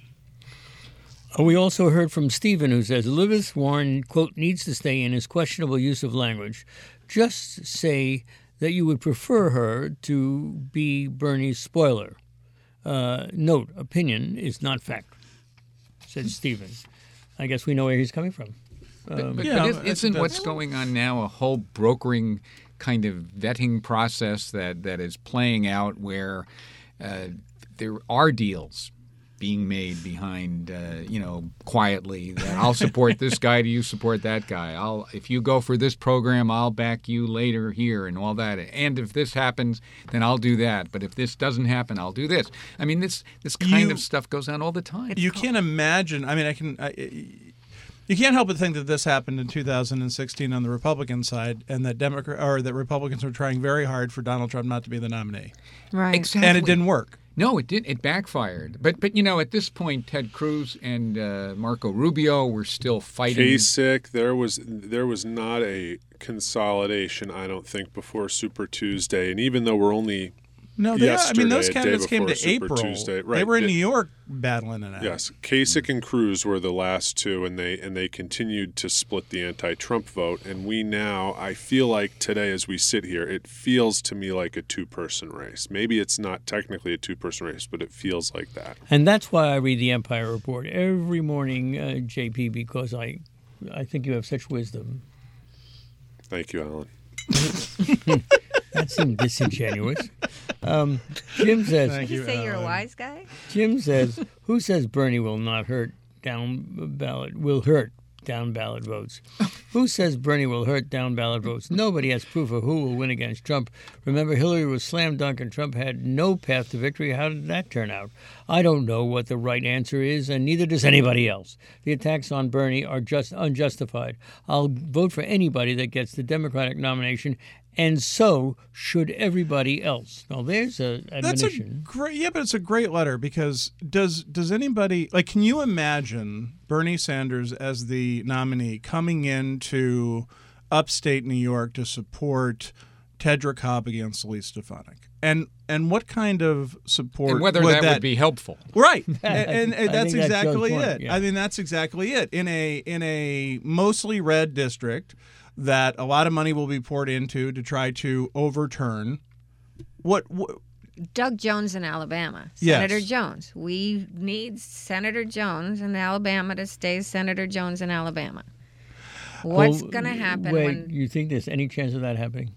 C: We also heard from Stephen, who says Elizabeth Warren, quote, needs to stay in his questionable use of language. Just say that you would prefer her to be Bernie's spoiler. Note, opinion is not fact, said Stephen. I guess we know where he's coming from.
D: But isn't what's going on now a whole brokering kind of vetting process that is playing out where there are deals being made behind, quietly that I'll support this guy, do you support that guy? If you go for this program, I'll back you later here and all that. And if this happens, then I'll do that. But if this doesn't happen, I'll do this. I mean, this kind of stuff goes on all the time.
B: You can't imagine. I mean, you can't help but think that this happened in 2016 on the Republican side, and that that Republicans were trying very hard for Donald Trump not to be the nominee.
E: Right.
D: Exactly.
B: And it didn't work.
D: No, it didn't. It backfired. But at this point, Ted Cruz and Marco Rubio were still fighting.
F: Kasich, there was not a consolidation, I don't think, before Super Tuesday. And even though we're only
B: those candidates came to
F: Super
B: April.
F: Tuesday, right.
B: They were in New York battling it out.
F: Yes, Kasich and Cruz were the last two, and they continued to split the anti-Trump vote. And we now, I feel like today as we sit here, it feels to me like a two-person race. Maybe it's not technically a two-person race, but it feels like that.
C: And that's why I read the Empire Report every morning, JP, because I think you have such wisdom.
F: Thank you, Alan.
C: That seemed disingenuous. Jim says...
E: Did you say you're a wise guy?
C: Jim says, who says Bernie will not hurt down ballot votes? Who says Bernie will hurt down ballot votes? Nobody has proof of who will win against Trump. Remember, Hillary was slam dunk and Trump had no path to victory. How did that turn out? I don't know what the right answer is, and neither does anybody else. The attacks on Bernie are just unjustified. I'll vote for anybody that gets the Democratic nomination, and so should everybody else. Now, there's an admonition.
B: But it's a great letter, because does anybody, can you imagine Bernie Sanders as the nominee coming into upstate New York to support Tedrick Cobb against Lee Stefanik? And what kind of support
D: and whether
B: would
D: that would be helpful.
B: Right. and that's exactly
C: Joe's
B: it.
C: point, yeah.
B: I mean, that's exactly it. In a mostly red district that a lot of money will be poured into to try to overturn what
E: Doug Jones in Alabama.
B: Yes.
E: Senator Jones. We need Senator Jones in Alabama to stay Senator Jones in Alabama. What's going to happen when...
C: you think there's any chance of that happening?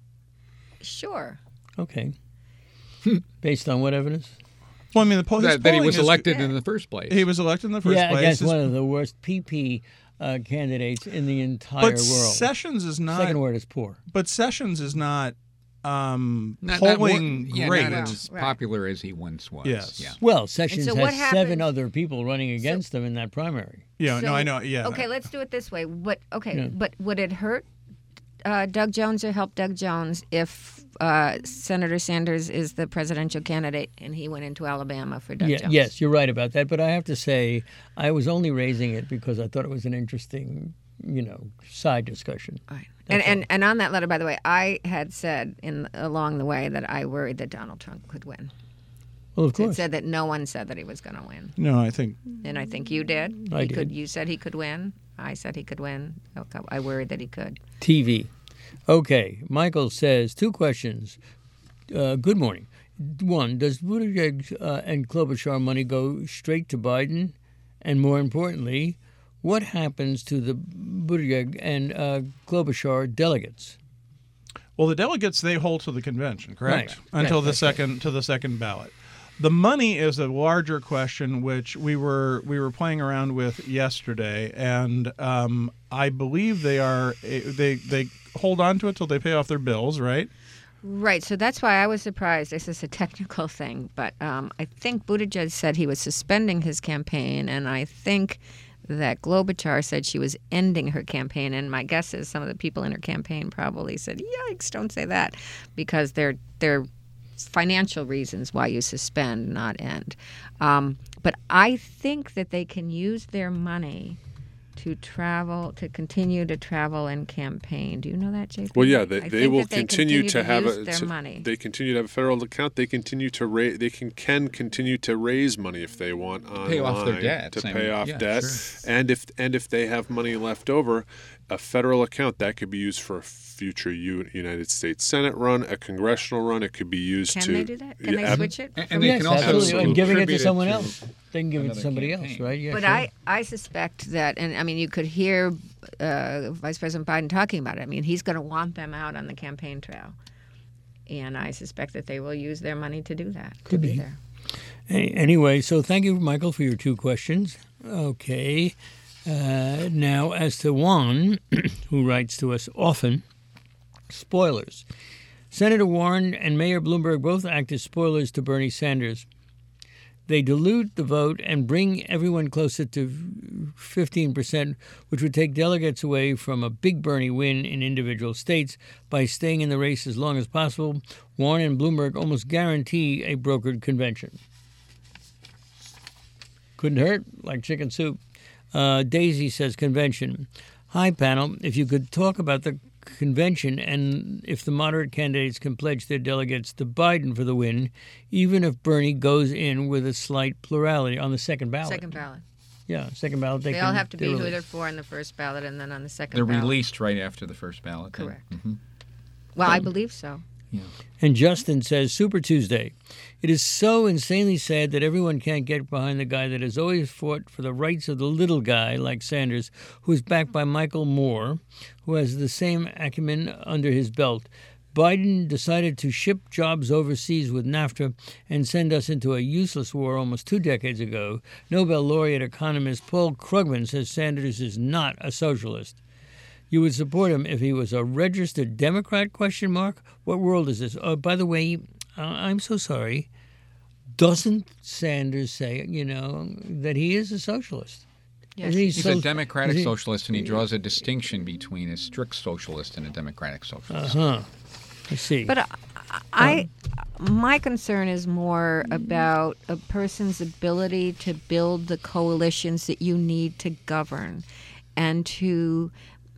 E: Sure.
C: Okay. Based on what evidence?
B: Well, I mean, that
D: he was elected in the first place.
B: He was elected in the first place.
C: Against one of the worst PP candidates in the entire world.
B: Sessions is not...
C: Second word is poor.
B: But Sessions is not polling great.
D: Not as popular as he once was.
B: Yes.
D: Yeah.
C: Well, Sessions
E: so
C: has
E: what
C: 7 other people running against him in that primary.
B: Yeah,
E: So-
B: no, I know. Yeah.
E: Okay, let's do it this way. But would it hurt Doug Jones or help Doug Jones if Senator Sanders is the presidential candidate and he went into Alabama for Doug Jones?
C: Yes, you're right about that. But I have to say, I was only raising it because I thought it was an interesting, side discussion.
E: All right. And on that letter, by the way, I had said along the way that I worried that Donald Trump could win.
C: Well, of
E: It
C: course.
E: said that no one said that he was going to win.
B: No, I think...
E: And I think you did.
C: I did.
E: You said he could win. I said he could win. I worried that he could.
C: TV. Okay, Michael says 2 questions. Good morning. 1, does Buttigieg and Klobuchar money go straight to Biden? And more importantly, what happens to the Buttigieg and Klobuchar delegates?
B: Well, the delegates, they hold to the convention, correct?
C: Right.
B: Until
C: Right,
B: the second ballot. The money is a larger question, which we were playing around with yesterday, and I believe they hold on to it till they pay off their bills, right?
E: Right, so that's why I was surprised. This is a technical thing, but I think Buttigieg said he was suspending his campaign, and I think that Klobuchar said she was ending her campaign. And my guess is some of the people in her campaign probably said, "Yikes, don't say that," because they're financial reasons why you suspend, not end. But I think that they can use their money to continue to travel and campaign. Do you know that, JP?
F: Well, yeah, they will continue to have
E: their money.
F: They continue to have a federal account. They continue to can continue to raise money if they want online
D: pay off their debt.
F: To pay off debt.
D: Sure.
F: And if they have money left over, a federal account that could be used for a future United States Senate run, a congressional run. It could be used
E: Can
F: to.
E: they do that? Can they switch it?
D: And they
C: Yes,
D: can also
C: absolutely. And giving it to
D: contribute
C: someone
D: to
C: else. They can give it to
D: another
C: somebody else,
D: campaign.
C: right? Yeah,
E: But
C: sure.
E: I suspect that, and I mean, you could hear Vice President Biden talking about it. I mean, he's going to want them out on the campaign trail. And I suspect that they will use their money to do that.
C: Could
E: to
C: be.
E: there.
C: Anyway, so thank you, Michael, for your 2 questions. Okay. Now, as to Juan, who writes to us often, spoilers. Senator Warren and Mayor Bloomberg both act as spoilers to Bernie Sanders. They dilute the vote and bring everyone closer to 15%, which would take delegates away from a big Bernie win in individual states. By staying in the race as long as possible, Warren and Bloomberg almost guarantee a brokered convention. Couldn't hurt, like chicken soup. Daisy says convention. Hi, panel. If you could talk about the convention and if the moderate candidates can pledge their delegates to Biden for the win, even if Bernie goes in with a slight plurality on the second ballot.
E: Second ballot.
C: Yeah, second ballot.
E: They all have to be who they're for on the first ballot and then on the second
D: They're
E: ballot.
D: released right after the first ballot. then.
E: Correct.
D: Mhm.
E: Well, I believe so.
C: And Justin says, Super Tuesday. It is so insanely sad that everyone can't get behind the guy that has always fought for the rights of the little guy, like Sanders, who is backed by Michael Moore, who has the same acumen under his belt. Biden decided to ship jobs overseas with NAFTA and send us into a useless war almost 2 decades ago. Nobel laureate economist Paul Krugman says Sanders is not a socialist. You would support him if he was a registered Democrat, ? What world is this? By the way, I'm so sorry. Doesn't Sanders say, that he is a socialist?
E: Yes.
D: He's a democratic socialist, and he draws a distinction between a strict socialist and a democratic socialist.
C: I see.
E: But my concern is more about a person's ability to build the coalitions that you need to govern and to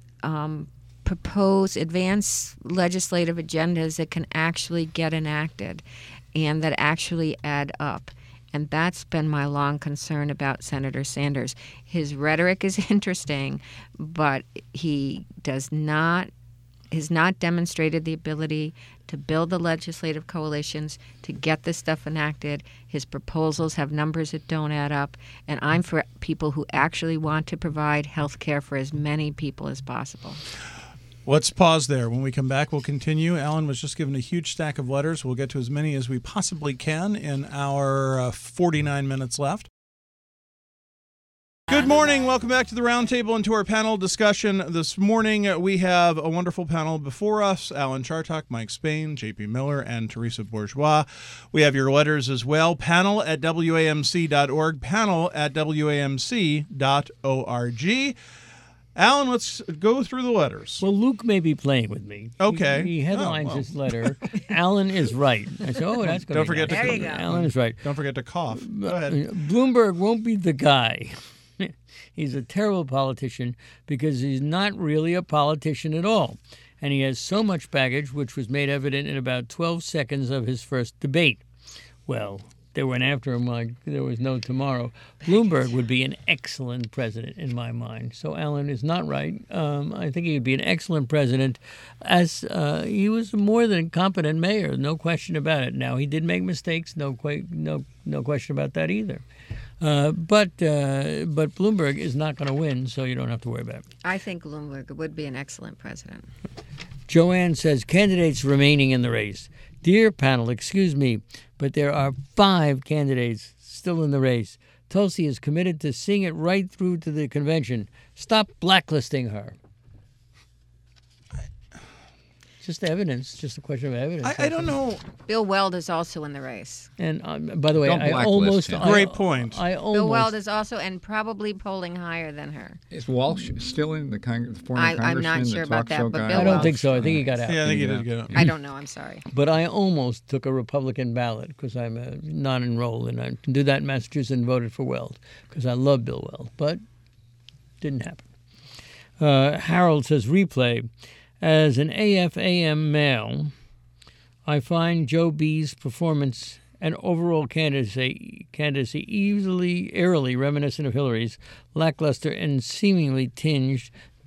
E: propose advanced legislative agendas that can actually get enacted and that actually add up. And that's been my long concern about Senator Sanders. His rhetoric is interesting, but he has not demonstrated the ability to build the legislative coalitions, to get this stuff enacted. His proposals have numbers that don't add up. And I'm for people who actually want to provide health care for as many people as possible.
B: Let's pause there. When we come back, we'll continue. Alan was just given a huge stack of letters. We'll get to as many as we possibly can in our 49 minutes left. Good morning. Welcome back to the Roundtable and to our panel discussion. This morning, we have a wonderful panel before us. Alan Chartock, Mike Spain, J.P. Miller, and Teresa Bourgeois. We have your letters as well. Panel@WAMC.org. Panel@WAMC.org. Alan, let's go through the letters.
C: Well, Luke may be playing with me.
B: Okay.
C: He headlines his letter, Alan is right. I said, that's going
B: Don't forget to
E: There you go.
C: Alan is right.
B: Don't forget to cough. Go ahead.
C: Bloomberg won't be the guy. He's a terrible politician because he's not really a politician at all. And he has so much baggage, which was made evident in about 12 seconds of his first debate. Well, they went after him like there was no tomorrow. Bloomberg would be an excellent president in my mind. So Alan is not right. I think he would be an excellent president as he was a more than competent mayor, no question about it. Now, he did make mistakes, no question about that either. But Bloomberg is not going to win, so you don't have to worry about it.
E: I think Bloomberg would be an excellent president.
C: Joanne says, candidates remaining in the race. Dear panel, excuse me, but there are 5 candidates still in the race. Tulsi is committed to seeing it right through to the convention. Stop blacklisting her. Just evidence, just a question of evidence.
B: I don't know.
E: Bill Weld is also in the race.
C: And by the way,
D: Don't
C: I
D: blacklist
C: almost
D: him.
B: Great point.
C: I
E: Bill Weld
C: almost
E: is also, and probably polling higher than her.
D: Is Walsh still in the former
E: I'm
D: congressman,
E: not
D: the
E: sure
D: talk
E: about that,
D: show
E: but
D: guy?
E: Bill
C: I don't
E: Weld-
C: think so. I think he got out.
B: Yeah, I think he did get it.
E: I don't know. I'm sorry.
C: But I almost took a Republican ballot because I'm a non-enrolled, and I can do that in Massachusetts and voted for Weld because I love Bill Weld, but didn't happen. Harold says, replay. As an AFAM male, I find Joe B's performance and overall candidacy eerily reminiscent of Hillary's, lackluster and seemingly tinged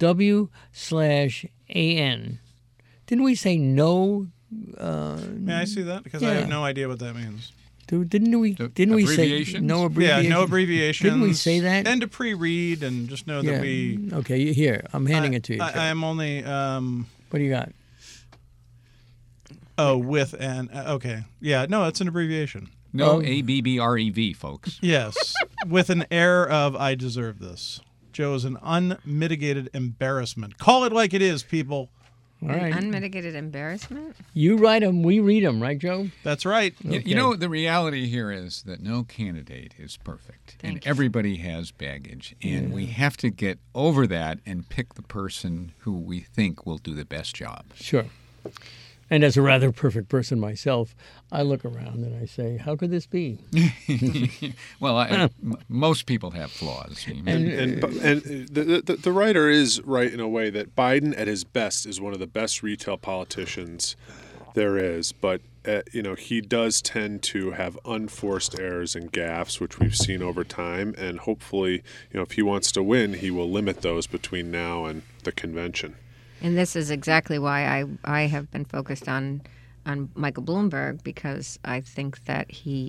C: W/AN. Didn't we say no?
B: May I see that? Because I
C: Yeah.
B: have no idea what that means.
C: Didn't we say
D: abbreviations?
C: no abbreviations?
B: Yeah, no abbreviations.
C: Didn't we say that?
B: And to pre-read and just know that we.
C: Okay, here. I'm handing it to you. Joe.
B: I am only.
C: What do you got?
B: With an. Okay. Yeah, no, it's an abbreviation.
D: No, ABBREV, folks.
B: Yes, with an air of I deserve this. Joe is an unmitigated embarrassment. Call it like it is, people.
C: All right.
E: Unmitigated embarrassment?
C: You write them, we read them, right, Joe?
B: That's right.
D: You know, the reality here is that no candidate is perfect, and everybody has baggage, and we have to get over that and pick the person who we think will do the best job.
C: Sure. And as a rather perfect person myself, I look around and I say, how could this be?
D: Well, most people have flaws.
F: And the writer is right in a way that Biden at his best is one of the best retail politicians there is, but he does tend to have unforced errors and gaffes, which we've seen over time, and hopefully, if he wants to win, he will limit those between now and the convention.
E: And this is exactly why I have been focused on Michael Bloomberg, because I think that he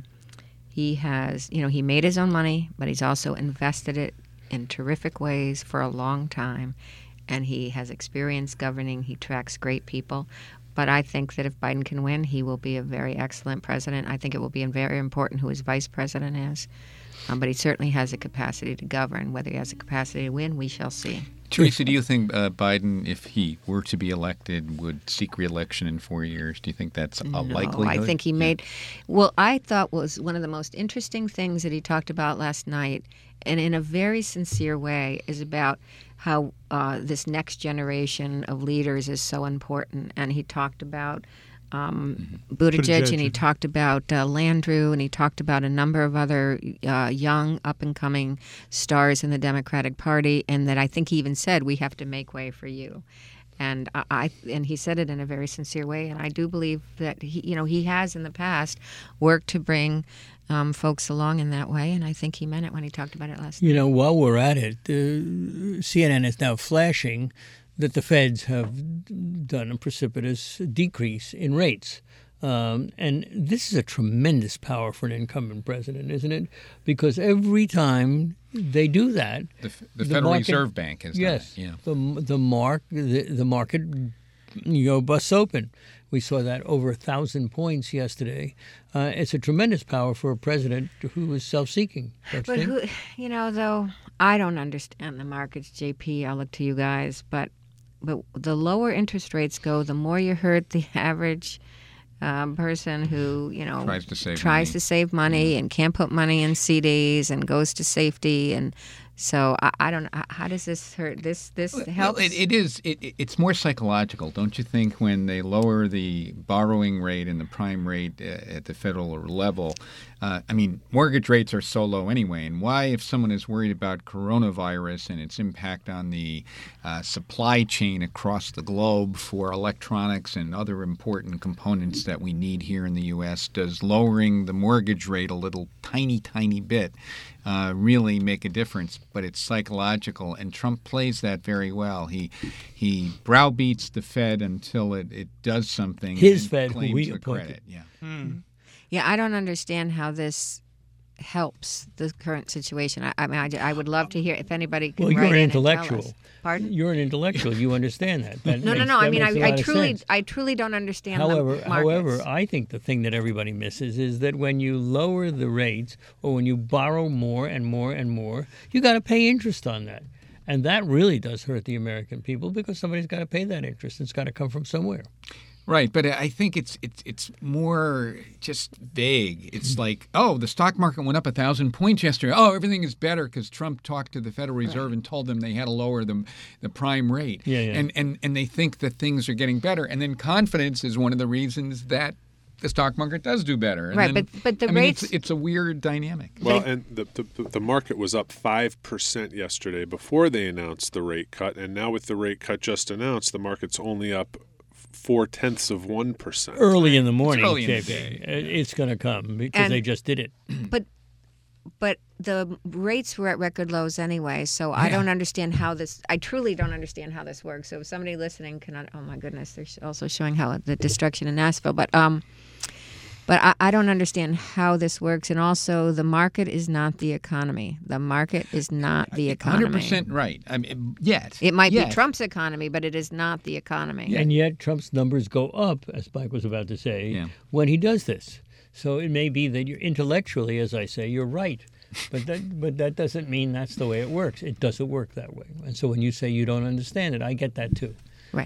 E: has, he made his own money, but he's also invested it in terrific ways for a long time. And he has experience governing. He tracks great people. But I think that if Biden can win, he will be a very excellent president. I think it will be very important who his vice president is. But he certainly has a capacity to govern. Whether he has a capacity to win, we shall see.
D: Teresa, do you think Biden, if he were to be elected, would seek re-election in 4 years? Do you think that's a likelihood?
E: I think he made... Well, I thought was one of the most interesting things that he talked about last night, and in a very sincere way, is about how this next generation of leaders is so important. And he talked about Buttigieg, and he talked about Landrieu, and he talked about a number of other young, up-and-coming stars in the Democratic Party, and that I think he even said, we have to make way for you. And and he said it in a very sincere way, and I do believe that he has in the past worked to bring folks along in that way, and I think he meant it when he talked about it last night.
C: While we're at it, CNN is now flashing that the feds have done a precipitous decrease in rates. And this is a tremendous power for an incumbent president, isn't it? Because every time they do that,
D: the Federal Reserve Bank has done it. Yeah.
C: The market busts open. We saw that over 1,000 points yesterday. It's a tremendous power for a president who is self-seeking.
E: But though I don't understand the markets, JP. I'll look to you guys, but the lower interest rates go, the more you hurt the average person who tries to save money and can't put money in CDs and goes to safety. And so I don't know, how does this hurt? This helps.
D: Well, it's more psychological, don't you think? When they lower the borrowing rate and the prime rate at the federal level, mortgage rates are so low anyway. And why, if someone is worried about coronavirus and its impact on the supply chain across the globe for electronics and other important components that we need here in the U.S., does lowering the mortgage rate a little tiny bit really make a difference? But it's psychological, and Trump plays that very well. He browbeats the Fed until it does something.
C: His
D: and
C: Fed,
D: claims
C: who we
D: the
C: appointed.
D: credit. Yeah.
E: Yeah, I don't understand how this helps the current situation. I would love to hear if anybody can
C: Well, you're
E: write
C: an
E: in and tell
C: intellectual.
E: us. Pardon?
C: You're an intellectual. You understand that.
E: No. I truly don't understand.
C: However, I think the thing that everybody misses is that when you lower the rates or when you borrow more and more and more, you got to pay interest on that. And that really does hurt the American people because somebody's got to pay that interest. It's got to come from somewhere.
D: Right, but I think it's more just vague. It's like, oh, the stock market went up 1,000 points yesterday. Oh, everything is better because Trump talked to the Federal Reserve and told them they had to lower the prime rate.
C: Yeah.
D: And they think that things are getting better. And then confidence is one of the reasons that the stock market does do better. And
E: Right,
D: then,
E: but the
D: I mean,
E: rates...
D: it's a weird dynamic.
F: Well, and the market was up 5% yesterday before they announced the rate cut, and now with the rate cut just announced, the market's only up 0.4%.
C: Early in the morning,
D: early in the
C: JP.
D: day.
C: It's going to come because
E: And-
C: they just did it.
E: But the rates were at record lows anyway, so I don't understand how this. I truly don't understand how this works. So if somebody listening cannot, oh my goodness, they're also showing how the destruction in Nashville. But I don't understand how this works. And also, the market is not the economy. The market is not the economy.
D: 100% right. I mean, yet.
E: It might
D: Yet.
E: be Trump's economy, but it is not the economy.
C: And yet Trump's numbers go up, as Mike was about to say, when he does this. So it may be that you're intellectually, as I say, you're right. But that doesn't mean that's the way it works. It doesn't work that way. And so when you say you don't understand it, I get that too.
E: Right.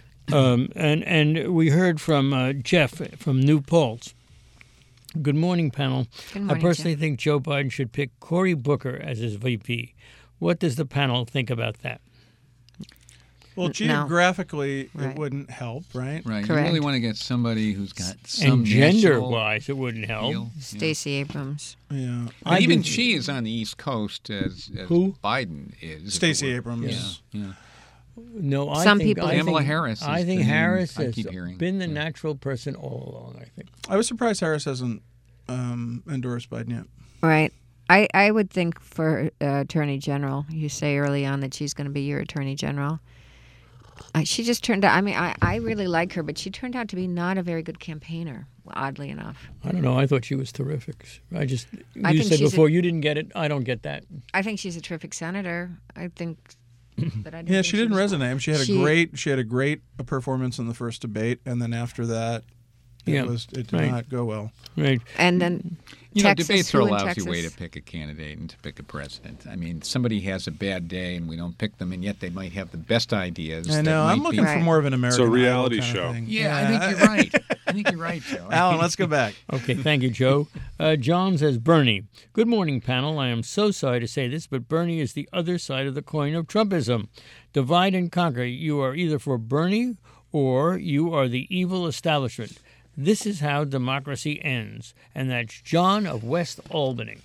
C: And we heard from Jeff from New Paltz. Good morning, panel.
E: Good morning,
C: I personally think Joe Biden should pick Cory Booker as his VP. What does the panel think about that?
B: Well,
E: No.
B: geographically,
E: Right.
B: it wouldn't help, right?
D: Right. You
E: Correct.
D: really want to get somebody who's got some
C: And gender
D: national
C: wise, it wouldn't help.
D: feel.
E: Stacey Abrams.
B: Yeah.
D: And even she is on the East Coast as
C: Who?
D: Biden is. if it
B: Stacey
D: were.
B: Abrams.
D: Yeah.
C: No, I
E: Some
C: think,
E: people-
C: I
D: Kamala
C: think,
D: Harris is
C: I think
D: the name
C: Harris
D: I
C: has
D: keep hearing.
C: been the natural person all along, I think.
B: I was surprised Harris hasn't endorsed Biden yet.
E: Right. I would think for Attorney General, you say early on that she's going to be your Attorney General. She just turned out, I mean, I really like her, but she turned out to be not a very good campaigner, oddly enough.
C: I don't know. I thought she was terrific.
E: I
C: You
E: think
C: said
E: she's
C: before you didn't get it. I don't get that.
E: I think she's a terrific senator. I think. But I didn't
B: Yeah,
E: think
B: she didn't
E: was-
B: resonate. I mean, she had a great performance in the first debate, and then after that, it did
C: right.
B: not go well.
C: Right.
E: And then
D: You
E: Texas,
D: know, debates are a
E: who in
D: lousy
E: Texas?
D: way to pick a candidate and to pick a president. I mean, somebody has a bad day and we don't pick them, and yet they might have the best ideas.
B: I
D: that
B: know. I'm
D: might be-
B: looking for
E: Right.
B: more of an American Idol
F: reality
B: kind of
F: show.
B: thing.
D: Yeah, I think you're right. I think you're right, Joe.
B: Alan, let's go back.
C: Okay, thank you, Joe. John says, Bernie, good morning, panel. I am so sorry to say this, but Bernie is the other side of the coin of Trumpism. Divide and conquer. You are either for Bernie or you are the evil establishment. This is how democracy ends. And that's John of West Albany.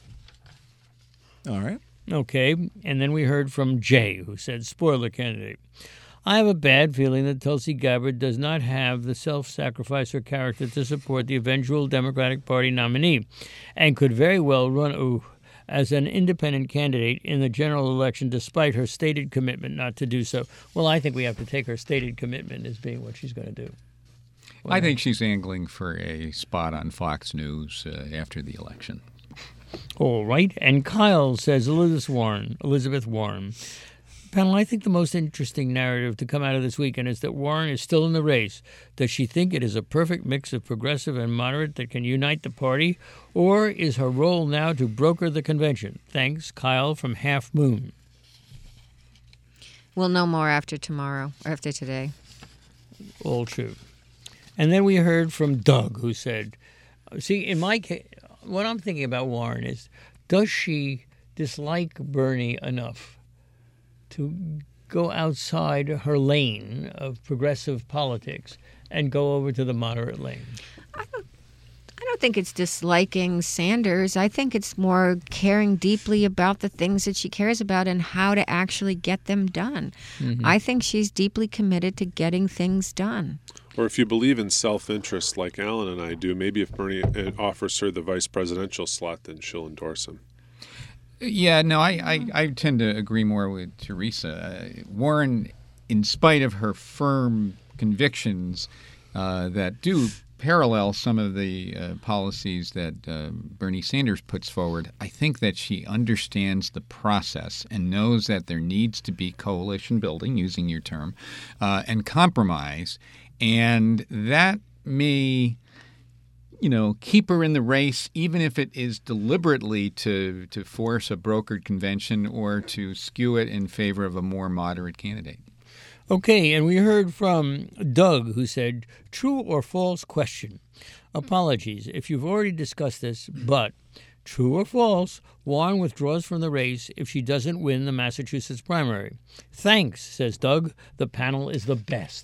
B: All right.
C: Okay, and then we heard from Jay, who said, spoiler candidate. I have a bad feeling that Tulsi Gabbard does not have the self-sacrificer character to support the eventual Democratic Party nominee and could very well run as an independent candidate in the general election despite her stated commitment not to do so. Well, I think we have to take her stated commitment as being what she's going to do.
D: I think she's angling for a spot on Fox News after the election.
C: All right. And Kyle says Elizabeth Warren. Panel, I think the most interesting narrative to come out of this weekend is that Warren is still in the race. Does she think it is a perfect mix of progressive and moderate that can unite the party? Or is her role now to broker the convention? Thanks, Kyle from Half Moon.
E: We'll know more after today.
C: All true. And then we heard from Doug, who said, see, in my case, what I'm thinking about Warren is, does she dislike Bernie enough to go outside her lane of progressive politics and go over to the moderate lane?
E: I don't think it's disliking Sanders. I think it's more caring deeply about the things that she cares about and how to actually get them done.
C: Mm-hmm.
E: I think she's deeply committed to getting things done.
F: Or if you believe in self-interest like Alan and I do, maybe if Bernie offers her the vice presidential slot, then she'll endorse him.
D: Yeah, no, I tend to agree more with Teresa. Warren, in spite of her firm convictions that do parallel some of the policies that Bernie Sanders puts forward, I think that she understands the process and knows that there needs to be coalition building, using your term, and compromise. And that may keep her in the race, even if it is deliberately to force a brokered convention or to skew it in favor of a more moderate candidate.
C: Okay, and we heard from Doug, who said, true or false question. Apologies if you've already discussed this, but true or false, Warren withdraws from the race if she doesn't win the Massachusetts primary. Thanks, says Doug. The panel is the best.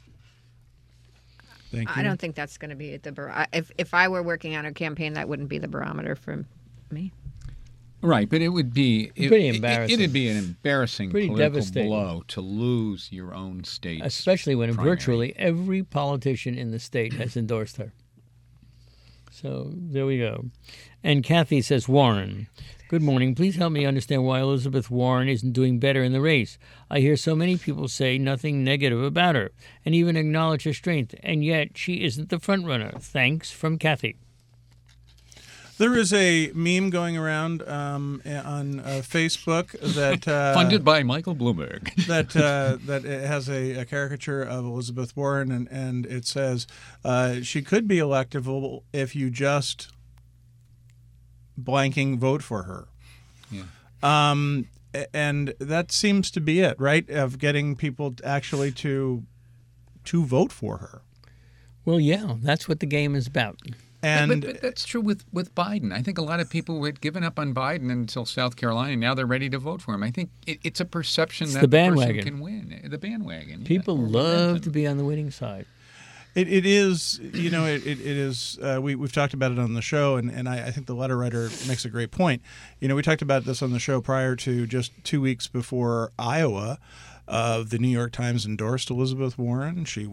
B: Thank you.
E: I don't think that's going to be if I were working on a campaign, that wouldn't be the barometer for me.
D: Right, but it would be
C: pretty embarrassing.
D: It'd be an embarrassing
C: Pretty
D: political
C: devastating
D: blow to lose your own state,
C: especially when
D: primary.
C: virtually every politician in the state has endorsed her. So there we go. And Kathy says, Warren, good morning. Please help me understand why Elizabeth Warren isn't doing better in the race. I hear so many people say nothing negative about her and even acknowledge her strength, and yet she isn't the front runner. Thanks, from Kathy.
B: There is a meme going around on Facebook that
D: funded by Michael Bloomberg.
B: that it has a caricature of Elizabeth Warren, and it says she could be electable if you just blanking vote for her.
D: Yeah.
B: And that seems to be it, right? Of getting people actually to vote for her.
C: Well, yeah, that's what the game is about.
B: And
D: but that's true with Biden. I think a lot of people had given up on Biden until South Carolina. Now they're ready to vote for him. I think it's a perception that
C: the bandwagon
D: person can win. The bandwagon.
C: People love to be on the winning side.
B: It is, it is. We've talked about it on the show, and I think the letter writer makes a great point. We talked about this on the show prior to just 2 weeks before Iowa. The New York Times endorsed Elizabeth Warren. She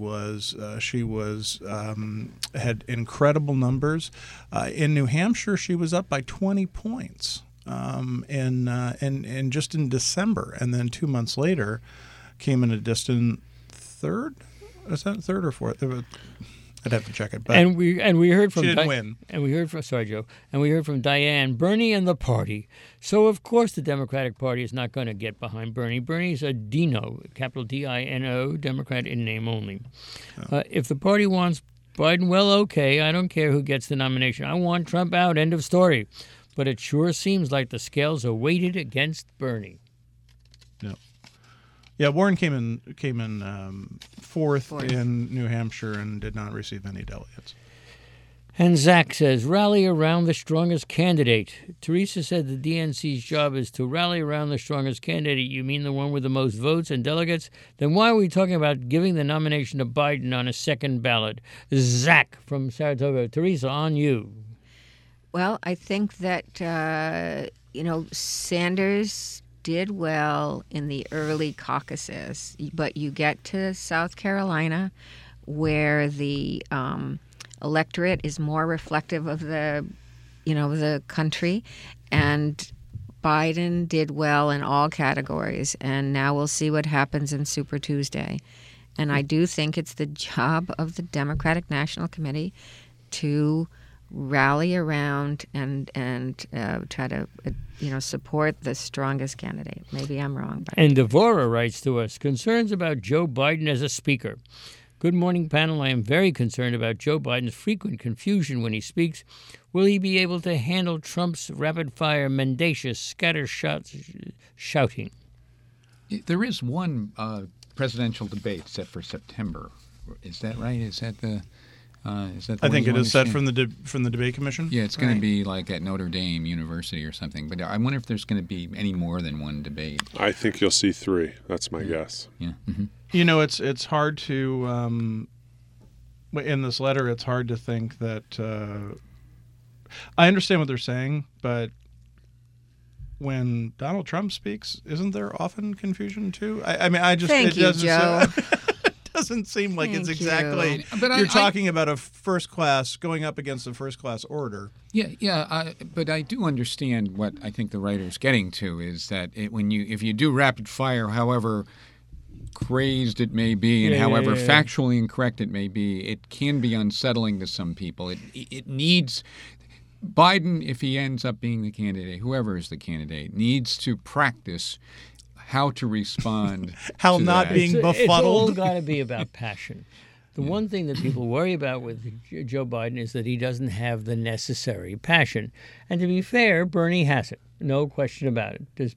B: had incredible numbers. In New Hampshire, she was up by 20 points, and just in December, and then 2 months later, came in a distant third. Is that third or fourth? I'd have to check it. But
C: and we heard from
B: she didn't win.
C: And we heard from Joe. And we heard from Diane, Bernie and the party. So of course the Democratic Party is not going to get behind Bernie. Bernie's a Dino, capital D-I-N-O, Democrat in name only. If the party wants Biden, well, okay, I don't care who gets the nomination. I want Trump out. End of story. But it sure seems like the scales are weighted against Bernie.
B: Yeah, Warren came in fourth in New Hampshire and did not receive any delegates.
C: And Zach says, rally around the strongest candidate. Teresa said the DNC's job is to rally around the strongest candidate. You mean the one with the most votes and delegates? Then why are we talking about giving the nomination to Biden on a second ballot? Zach from Saratoga. Teresa, on you.
E: Well, I think that, Sanders did well in the early caucuses, but you get to South Carolina where the electorate is more reflective of the country, and Biden did well in all categories, and now we'll see what happens in Super Tuesday. And I do think it's the job of the Democratic National Committee to rally around and try to support the strongest candidate. Maybe I'm wrong. But.
C: And Devora writes to us, concerns about Joe Biden as a speaker. Good morning, panel. I am very concerned about Joe Biden's frequent confusion when he speaks. Will he be able to handle Trump's rapid-fire, mendacious, shouting?
D: There is one presidential debate set for September. Is that right? Is that the...
B: I think it is set from the debate commission.
D: Yeah, it's going to be like at Notre Dame University or something. But I wonder if there's going to be any more than one debate.
F: I think you'll see 3. That's my guess.
D: Yeah. Mm-hmm.
B: It's hard to in this letter. It's hard to think that I understand what they're saying, but when Donald Trump speaks, isn't there often confusion too?
E: Thank you, Joe.
B: Doesn't seem like
E: Thank
B: it's exactly.
E: you.
B: But you're talking about a first class going up against a first class order.
D: Yeah. But I do understand what I think the writer's getting to is that if you do rapid fire, however crazed it may be and however factually incorrect it may be, it can be unsettling to some people. It needs. Biden, if he ends up being the candidate, whoever is the candidate, needs to practice how to respond.
B: How
D: to
B: not
D: that.
B: being befuddled.
C: It's all got to be about passion. The one thing that people worry about with Joe Biden is that he doesn't have the necessary passion. And to be fair, Bernie has it. No question about it. Does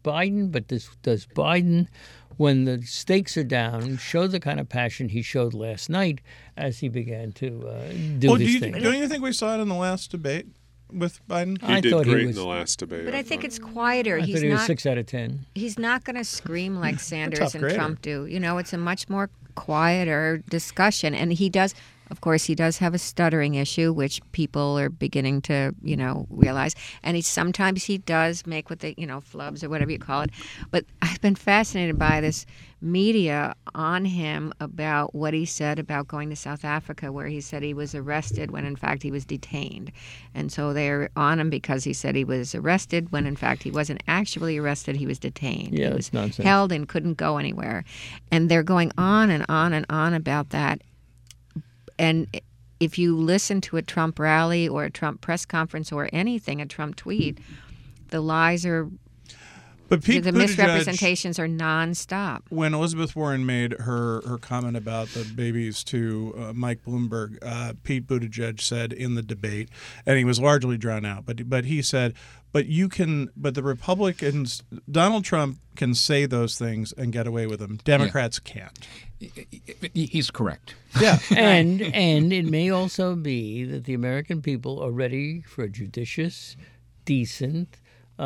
C: Biden, when the stakes are down, show the kind of passion he showed last night as he began to do his thing?
B: Don't you think we saw it in the last debate with Biden?
F: He did great in the last debate.
E: But I think it's quieter.
C: I thought he was 6 out of 10.
E: He's not going to scream like Sanders
B: tough
E: and
B: grader.
E: Trump do. You know, it's a much more quieter discussion. And he does, of course, he does have a stuttering issue, which people are beginning to, realize. And sometimes he does make what they, flubs or whatever you call it. But I've been fascinated by this media on him about what he said about going to South Africa, where he said he was arrested when in fact he was detained. And so they're on him because he said he was arrested when in fact he wasn't actually arrested, he was detained.
C: Yeah,
E: he was
C: it's nonsense.
E: held and couldn't go anywhere. And they're going on and on and on about that. And if you listen to a Trump rally or a Trump press conference or anything, a Trump tweet, the lies are,
B: But Pete
E: the
B: Buttigieg,
E: misrepresentations are nonstop.
B: when Elizabeth Warren made her comment about the babies to Mike Bloomberg, Pete Buttigieg said in the debate, and he was largely drawn out, but he said, but the Republicans, Donald Trump can say those things and get away with them. Democrats can't.
D: He's correct.
B: Yeah.
C: And it may also be that the American people are ready for a judicious, decent,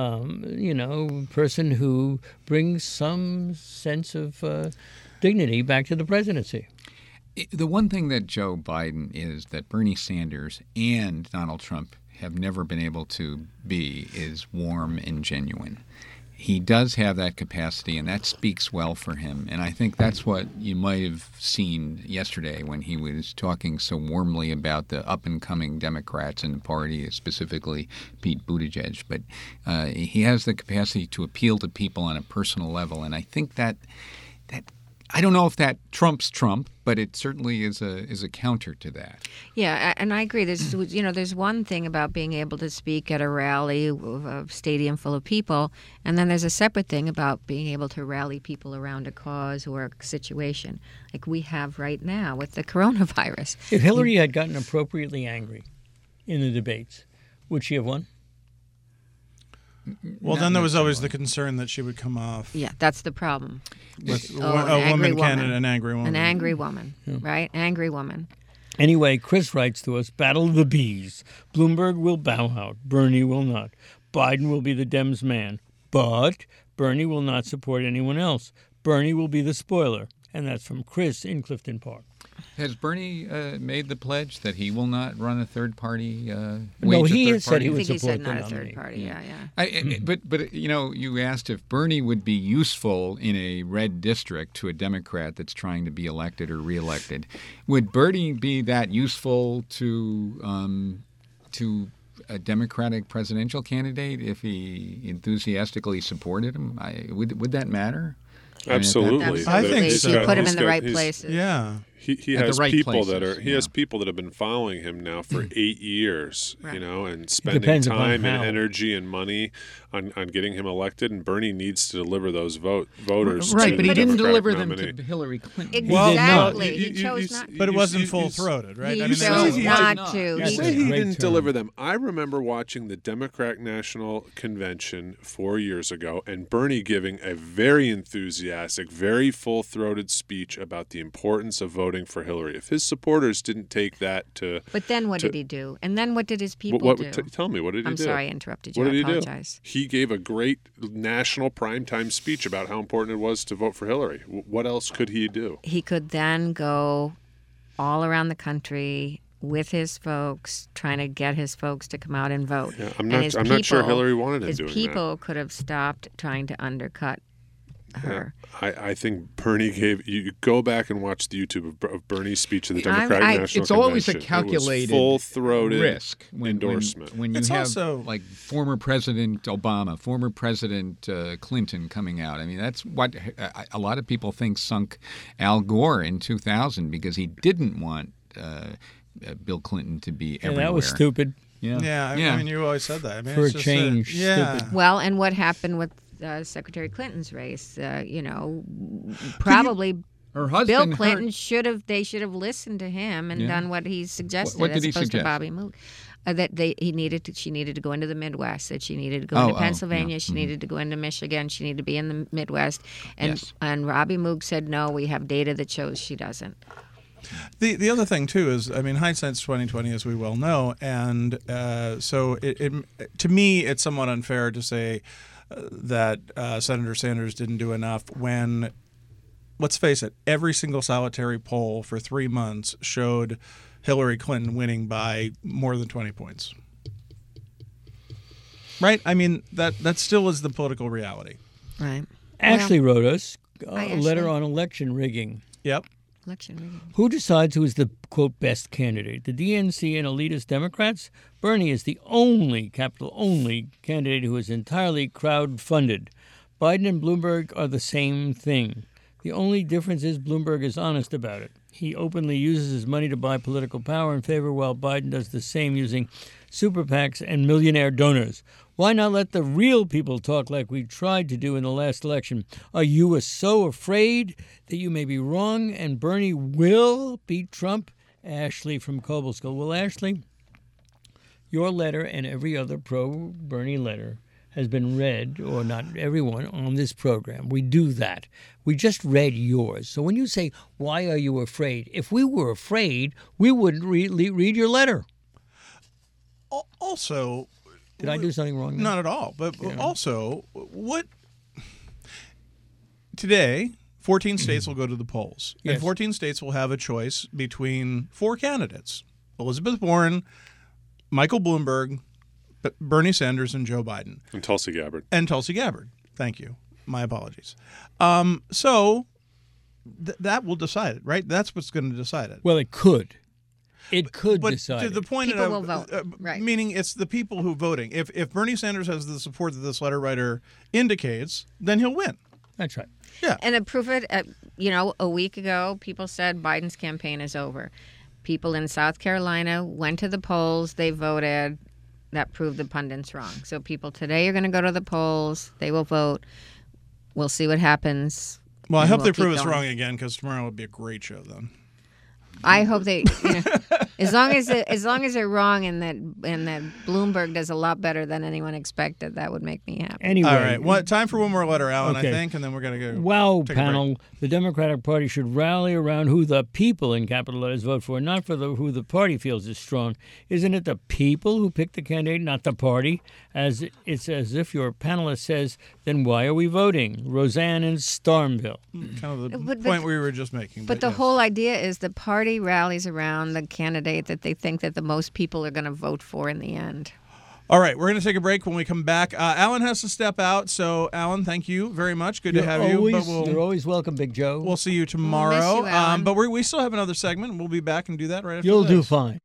C: person who brings some sense of dignity back to the presidency.
D: The one thing that Joe Biden is that Bernie Sanders and Donald Trump have never been able to be is warm and genuine. He does have that capacity, and that speaks well for him. And I think that's what you might have seen yesterday when he was talking so warmly about the up-and-coming Democrats in the party, specifically Pete Buttigieg. But he has the capacity to appeal to people on a personal level, and I think that I don't know if that trumps Trump, but it certainly is a counter to that.
E: Yeah, and I agree. There's one thing about being able to speak at a rally of a stadium full of people, and then there's a separate thing about being able to rally people around a cause or a situation, like we have right now with the coronavirus.
C: If Hillary had gotten appropriately angry in the debates, would she have won?
B: Well, then there was always the concern that she would come off
E: Yeah, that's the problem.
B: with
E: an
B: a
E: angry
B: woman
E: woman.
B: candidate, an angry woman.
E: An angry woman, right? Angry woman.
C: Anyway, Chris writes to us, Battle of the Bees. Bloomberg will bow out. Bernie will not. Biden will be the Dems' man. But Bernie will not support anyone else. Bernie will be the spoiler. And that's from Chris in Clifton Park.
D: Has Bernie made the pledge that he will not run a third party?
C: No, he has said he
E: I
C: would
E: think he
C: support
E: said
C: the
E: not a
C: nominee.
E: third party. Yeah.
D: But you asked if Bernie would be useful in a red district to a Democrat that's trying to be elected or reelected. Would Bernie be that useful to a Democratic presidential candidate if he enthusiastically supported him? Would that matter?
F: Absolutely.
B: I think
E: Absolutely.
B: so.
E: If you put him
F: He's
E: in the
F: got-
E: right
F: he's-
E: places.
B: Yeah.
F: He
D: At the
F: has
D: right
F: people
D: places,
F: that are
D: yeah.
F: has people that have been following him now for 8 years,
E: Right.
F: and spending
C: depends upon
F: time and
C: how.
F: energy and money on getting him elected. And Bernie needs to deliver those voters.
D: Right,
F: to
D: but
F: the
D: he didn't
F: Democratic
D: deliver them
F: nominee.
D: to Hillary Clinton.
B: Well,
E: Exactly.
F: no,
E: He chose not.
B: But it wasn't
F: you-
B: full-throated, right?
E: He
B: I mean, there
E: chose
B: was-
E: not to.
F: You
C: That's
F: say
C: a
F: he
C: great
F: didn't
C: term.
F: deliver them. I remember watching the Democratic National Convention 4 years ago and Bernie giving a very enthusiastic, very full-throated speech about the importance of voting for Hillary. If his supporters didn't take that to...
E: But then what did he do? And then what did his people
F: what,
E: do?
F: tell me, what did he
E: I'm
F: do?
E: sorry I interrupted you.
F: What did
E: I
F: he do?
E: apologize.
F: He gave a great national primetime speech about how important it was to vote for Hillary. What else could he do?
E: He could then go all around the country with his folks, trying to get his folks to come out and vote.
F: Yeah,
E: And
F: I'm
E: his
F: not sure
E: people-
F: Hillary wanted him
E: His
F: doing
E: people could have stopped trying to undercut
F: that.
E: her.
F: I think Bernie gave. You go back and watch the YouTube of Bernie's speech at the
E: I'm-
F: Democratic
E: I-
F: National
D: It's always a
F: Convention.
D: calculated
F: It was full-throated
D: risk
F: endorsement.
D: when you
B: It's
D: have
B: also-
D: like former President Obama, former President Clinton coming out. I mean, that's what a lot of people think sunk Al Gore in 2000 because he didn't want Bill Clinton to be
C: And
D: everywhere.
C: that was stupid.
B: Yeah, I mean, you always said that. I mean,
C: For
B: it's
C: a
B: just
C: change,
B: yeah.
C: stupid.
E: Well, and what happened with Secretary Clinton's race? Probably
D: Her husband,
E: Bill Clinton should have listened to him and done what he suggested,
D: What did
E: as
D: he
E: opposed
D: suggest?
E: to Bobby Moog. She needed to go into the Midwest. That she needed to go into Pennsylvania. She needed to go into Michigan. She needed to be in the Midwest. And Robbie Moog said no. We have data that shows she doesn't.
B: The other thing too is, I mean, hindsight's 20/20, as we well know, and so it to me it's somewhat unfair to say that Senator Sanders didn't do enough when, let's face it, every single solitary poll for 3 months showed Hillary Clinton winning by more than 20 points. Right? I mean, that still is the political reality.
E: Right.
C: Ashley wrote us
E: Hi,
C: a letter
E: Ashley.
C: on election rigging.
B: Yep.
E: Election rigging.
C: Who decides who is the, quote, best candidate? The DNC and elitist Democrats? Bernie is the only, capital only, candidate who is entirely crowd-funded. Biden and Bloomberg are the same thing. The only difference is Bloomberg is honest about it. He openly uses his money to buy political power in favor, while Biden does the same using super PACs and millionaire donors. Why not let the real people talk like we tried to do in the last election? Are you so afraid that you may be wrong and Bernie will beat Trump? Ashley from Cobleskill. Well, Ashley, your letter and every other pro-Bernie letter has been read, or not everyone, on this program. We do that. We just read yours. So when you say, why are you afraid? If we were afraid, we wouldn't read your letter.
B: Also,
C: Did I do something wrong there?
B: not at all. But also, what today, 14 states will go to the polls.
C: Yes.
B: And 14 states will have a choice between 4 candidates: Elizabeth Warren, Michael Bloomberg, Bernie Sanders, and Joe Biden.
F: And Tulsi Gabbard.
B: And Tulsi Gabbard. Thank you. My apologies. So that will decide it, right? That's what's going to decide it.
C: Well, it could. It could
B: But
C: decide.
B: to the
C: it.
B: point
E: People
B: of,
E: will vote, right.
B: Meaning it's the people who are voting. If Bernie Sanders has the support that this letter writer indicates, then he'll win.
C: That's right.
E: And to prove it, a week ago, people said Biden's campaign is over. People in South Carolina went to the polls. They voted. That proved the pundits wrong. So people today are going to go to the polls. They will vote. We'll see what happens.
B: Well, I
E: and
B: hope
E: we'll
B: they
E: keep
B: prove us
E: going.
B: wrong again, because tomorrow will be a great show then.
E: I hope they, as long as they're wrong and that Bloomberg does a lot better than anyone expected, that would make me happy.
C: Anyway.
B: All right. Time for one more letter, Alan,
C: Okay.
B: I think, and then we're going to go.
C: Wow,
B: take a break.
C: panel. The Democratic Party should rally around who the people in capital letters vote for, not for who the party feels is strong. Isn't it the people who pick the candidate, not the party? It's as if your panelist says, then why are we voting? Roseanne in Stormville.
B: Kind of the
E: But-
B: point we were just making.
E: But the
B: yes.
E: whole idea is the party rallies around the candidate that they think that the most people are going to vote for in the end.
B: All right, we're going to take a break. When we come back, Alan has to step out. So, Alan, thank you very much. Good to have you. But
C: You're always welcome, Big Joe.
B: we'll see you tomorrow.
E: We'll miss you, Alan.
B: But we still have another segment. We'll be back and do that right after
C: You'll
B: this.
C: do fine.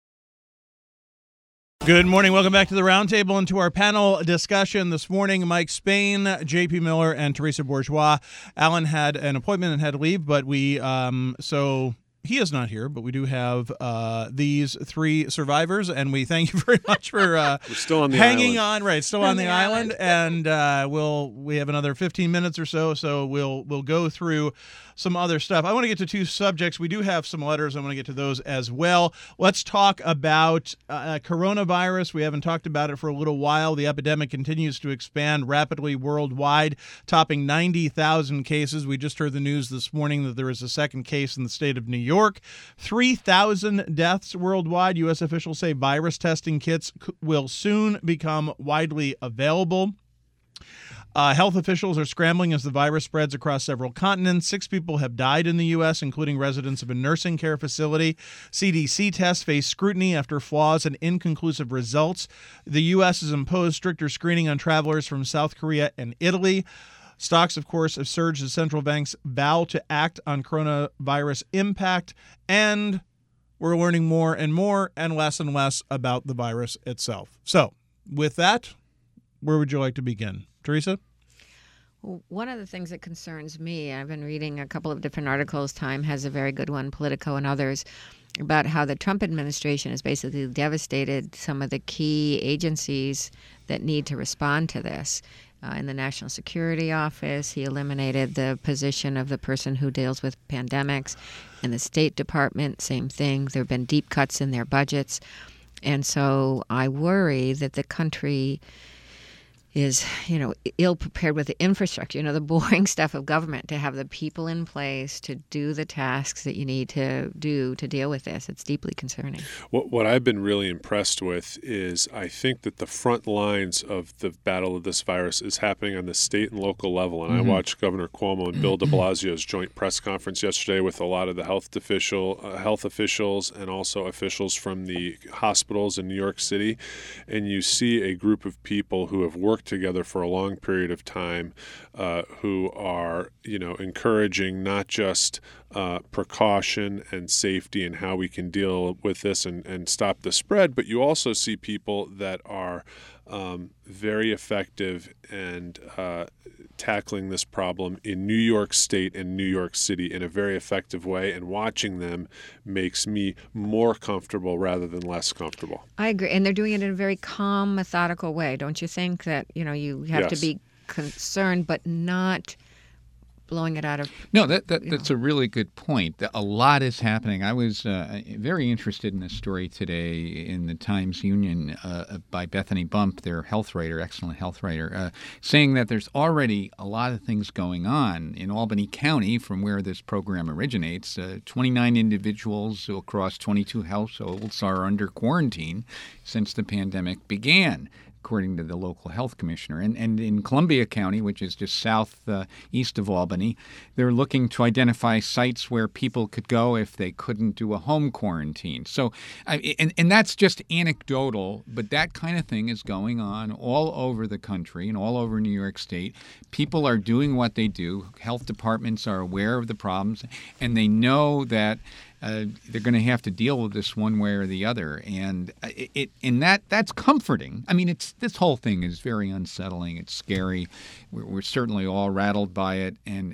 B: Good morning. Welcome back to the Roundtable and to our panel discussion this morning. Mike Spain, J.P. Miller, and Teresa Bourgeois. Alan had an appointment and had to leave, but so he is not here, but we do have these 3 survivors, and we thank you very much for
F: We're still on the
B: hanging
F: island.
B: on. Right, still on the island, and we have another 15 minutes or so we'll go through some other stuff. I want to get to 2 subjects. We do have some letters. I want to get to those as well. Let's talk about coronavirus. We haven't talked about it for a little while. The epidemic continues to expand rapidly worldwide, topping 90,000 cases. We just heard the news this morning that there is a second case in the state of New York. 3,000 deaths worldwide. U.S. officials say virus testing kits will soon become widely available. Health officials are scrambling as the virus spreads across several continents. 6 people have died in the U.S., including residents of a nursing care facility. CDC tests face scrutiny after flaws and inconclusive results. The U.S. has imposed stricter screening on travelers from South Korea and Italy. Stocks, of course, have surged as central banks vow to act on coronavirus impact. And we're learning more and less about the virus itself. So, with that, where would you like to begin? Teresa?
E: Well, one of the things that concerns me, I've been reading a couple of different articles. Time has a very good one, Politico and others, about how the Trump administration has basically devastated some of the key agencies that need to respond to this. in the National Security Office. He eliminated the position of the person who deals with pandemics. In the State Department, same thing. There have been deep cuts in their budgets. And so I worry that the country is, ill prepared with the infrastructure, the boring stuff of government, to have the people in place to do the tasks that you need to do to deal with this. It's deeply concerning.
F: What I've been really impressed with is I think that the front lines of the battle of this virus is happening on the state and local level. And I watched Governor Cuomo and Bill de Blasio's joint press conference yesterday with a lot of the health officials and also officials from the hospitals in New York City. And you see a group of people who have worked together for a long period of time, who are, encouraging not just precaution and safety and how we can deal with this and stop the spread, but you also see people that are very effective and tackling this problem in New York State and New York City in a very effective way, and watching them makes me more comfortable rather than less comfortable.
E: I agree, and they're doing it in a very calm, methodical way. Don't you think that, you have to be concerned but not blowing it out of...
D: No, that's a really good point. A lot is happening. I was very interested in this story today in the Times-Union by Bethany Bump, their health writer, excellent health writer, saying that there's already a lot of things going on in Albany County from where this program originates. 29 individuals across 22 households are under quarantine since the pandemic began, according to the local health commissioner. And in Columbia County, which is just east of Albany, they're looking to identify sites where people could go if they couldn't do a home quarantine. So, and that's just anecdotal, but that kind of thing is going on all over the country and all over New York State. People are doing what they do. Health departments are aware of the problems, and they know that they're going to have to deal with this one way or the other, and that's comforting. I mean, this whole thing is very unsettling. It's scary. We're certainly all rattled by it, and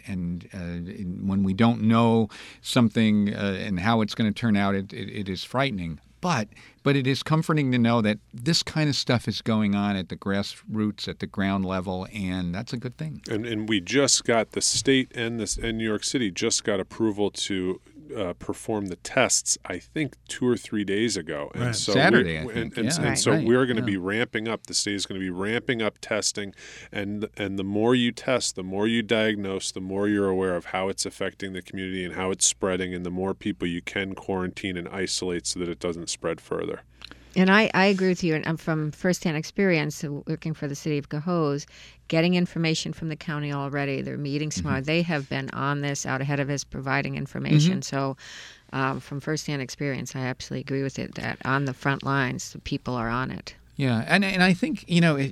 D: when we don't know something and how it's going to turn out, it is frightening. But it is comforting to know that this kind of stuff is going on at the grassroots, at the ground level, and that's a good thing. And
F: we just got, the state and New York City just got approval to perform the tests, I think 2 or 3 days ago. And
D: right.
F: so
D: Saturday, I think.
F: And so we're going to be ramping up. The state is going to be ramping up testing. And the more you test, the more you diagnose, the more you're aware of how it's affecting the community and how it's spreading, and the more people you can quarantine and isolate so that it doesn't spread further.
E: And I agree with you. And I'm from firsthand experience working for the city of Cohoes, getting information from the county already. They're meeting tomorrow. They have been on this, out ahead of us, providing information. So from firsthand experience, I absolutely agree with it, that on the front lines, the people are on it.
D: Yeah, and I think,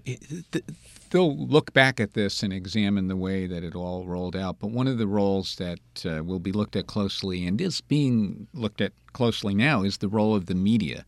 D: they'll look back at this and examine the way that it all rolled out. But one of the roles that will be looked at closely, and is being looked at closely now, is the role of the media.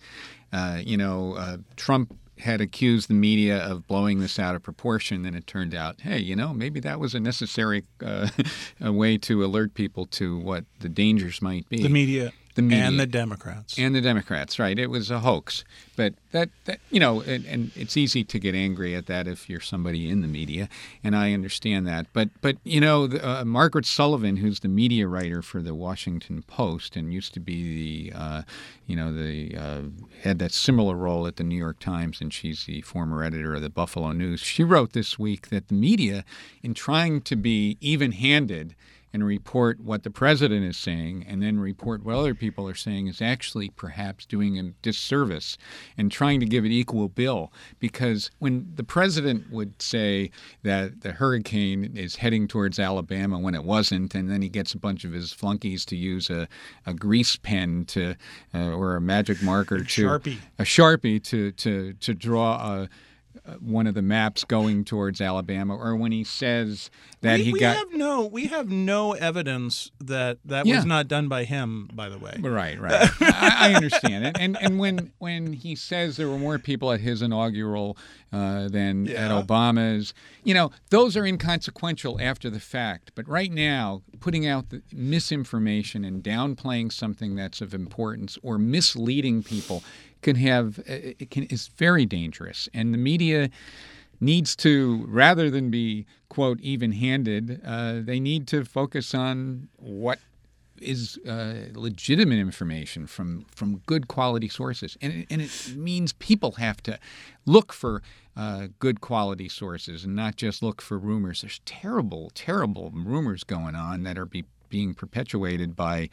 D: Trump had accused the media of blowing this out of proportion, and it turned out, hey, maybe that was a necessary a way to alert people to what the dangers might be.
B: The media. And the Democrats.
D: And the Democrats, right. It was a hoax. But that and it's easy to get angry at that if you're somebody in the media, and I understand that. But Margaret Sullivan, who's the media writer for the Washington Post and used to be had that similar role at the New York Times, and she's the former editor of the Buffalo News, she wrote this week that the media, in trying to be even-handed and report what the president is saying and then report what other people are saying, is actually perhaps doing a disservice and trying to give it equal bill. Because when the president would say that the hurricane is heading towards Alabama when it wasn't, and then he gets a bunch of his flunkies to use a grease pen or a magic marker a Sharpie to draw one of the maps going towards Alabama, or when he says that we
B: have no evidence that was not done by him, by the way.
D: Right. I understand. And when he says there were more people at his inaugural than at Obama's, those are inconsequential after the fact. But right now, putting out the misinformation and downplaying something that's of importance or misleading people is very dangerous. And the media needs to, rather than be, quote, even-handed, they need to focus on what is legitimate information from good quality sources. And it means people have to look for good quality sources and not just look for rumors. There's terrible, terrible rumors going on that are being perpetuated by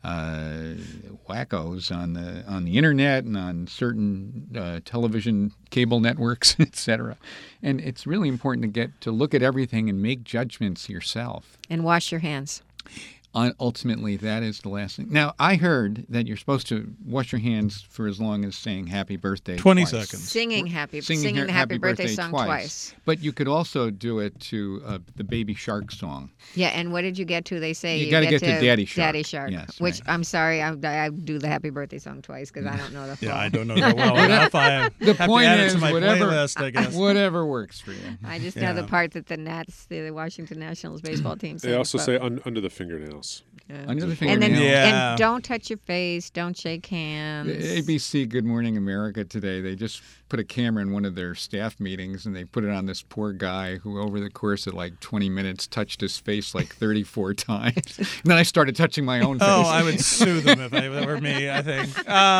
D: wackos on the internet and on certain television cable networks, etc. And it's really important to look at everything and make judgments yourself.
E: And wash your hands.
D: Ultimately, that is the last thing. Now, I heard that you're supposed to wash your hands for as long as saying happy birthday
B: 20
D: twice.
B: seconds.
E: Singing the happy birthday song twice.
D: But you could also do it to the Baby Shark song.
E: Yeah, and what did you get to? They say
D: you got to get to Daddy Shark.
E: Daddy Shark.
D: Yes,
E: which,
D: right.
E: I'm sorry, I do the happy birthday song twice because I don't know the full.
B: Yeah, I don't know that well enough. I
D: The
B: have
D: point
B: to add it
D: is,
B: to my
D: whatever,
B: playlist, I guess.
D: whatever works for you.
E: I just know the part that the Nats, the Washington Nationals baseball team sings.
F: They also say under the fingernails.
D: Under the
E: And
D: fingernails.
E: then
B: Yeah.
E: and don't touch your face, don't shake hands.
D: ABC Good Morning America today, they just put a camera in one of their staff meetings and they put it on this poor guy who over the course of like 20 minutes touched his face like 34 times. And then I started touching my own face.
B: Oh, I would sue them if it were me, I think.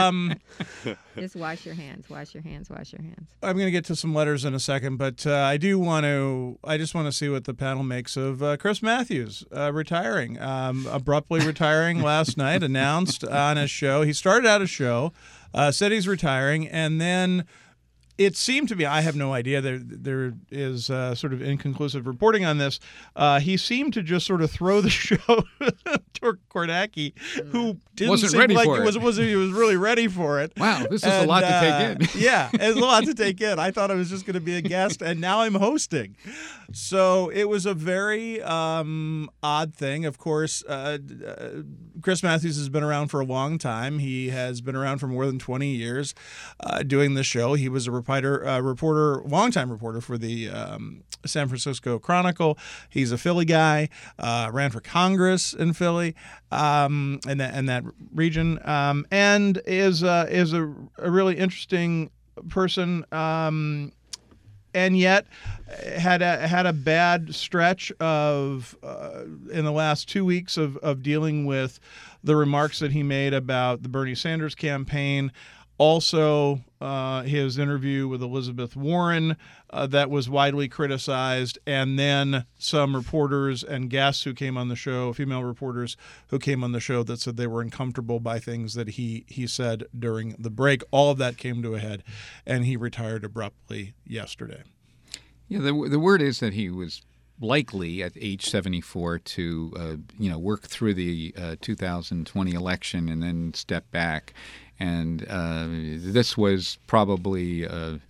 E: Just wash your hands, wash your hands, wash your hands.
B: I'm going to get to some letters in a second, but I just want to see what the panel makes of Chris Matthews retiring, abruptly retiring last night, announced on his show. He started out a show, said he's retiring, and then it seemed to be, I have no idea, there is sort of inconclusive reporting on this. He seemed to just sort of throw the show to Kornacki, who didn't
D: Wasn't
B: seem
D: ready
B: like
D: for
B: he was really ready for it.
D: Wow, this is a lot to take in.
B: Yeah, it's a lot to take in. I thought I was just going to be a guest, and now I'm hosting. So it was a very odd thing. Of course, Chris Matthews has been around for a long time. He has been around for more than 20 years doing the show. He was a longtime reporter for the San Francisco Chronicle. He's a Philly guy, ran for Congress in Philly, in that region, and is a really interesting person. And yet had a bad stretch of in the last 2 weeks of dealing with the remarks that he made about the Bernie Sanders campaign. Also, his interview with Elizabeth Warren that was widely criticized, and then some reporters and guests who came on the show, female reporters who came on the show that said they were uncomfortable by things that he said during the break. All of that came to a head, and he retired abruptly yesterday.
D: Yeah, the word is that he was likely at age 74 to work through the 2020 election and then step back. And this was probably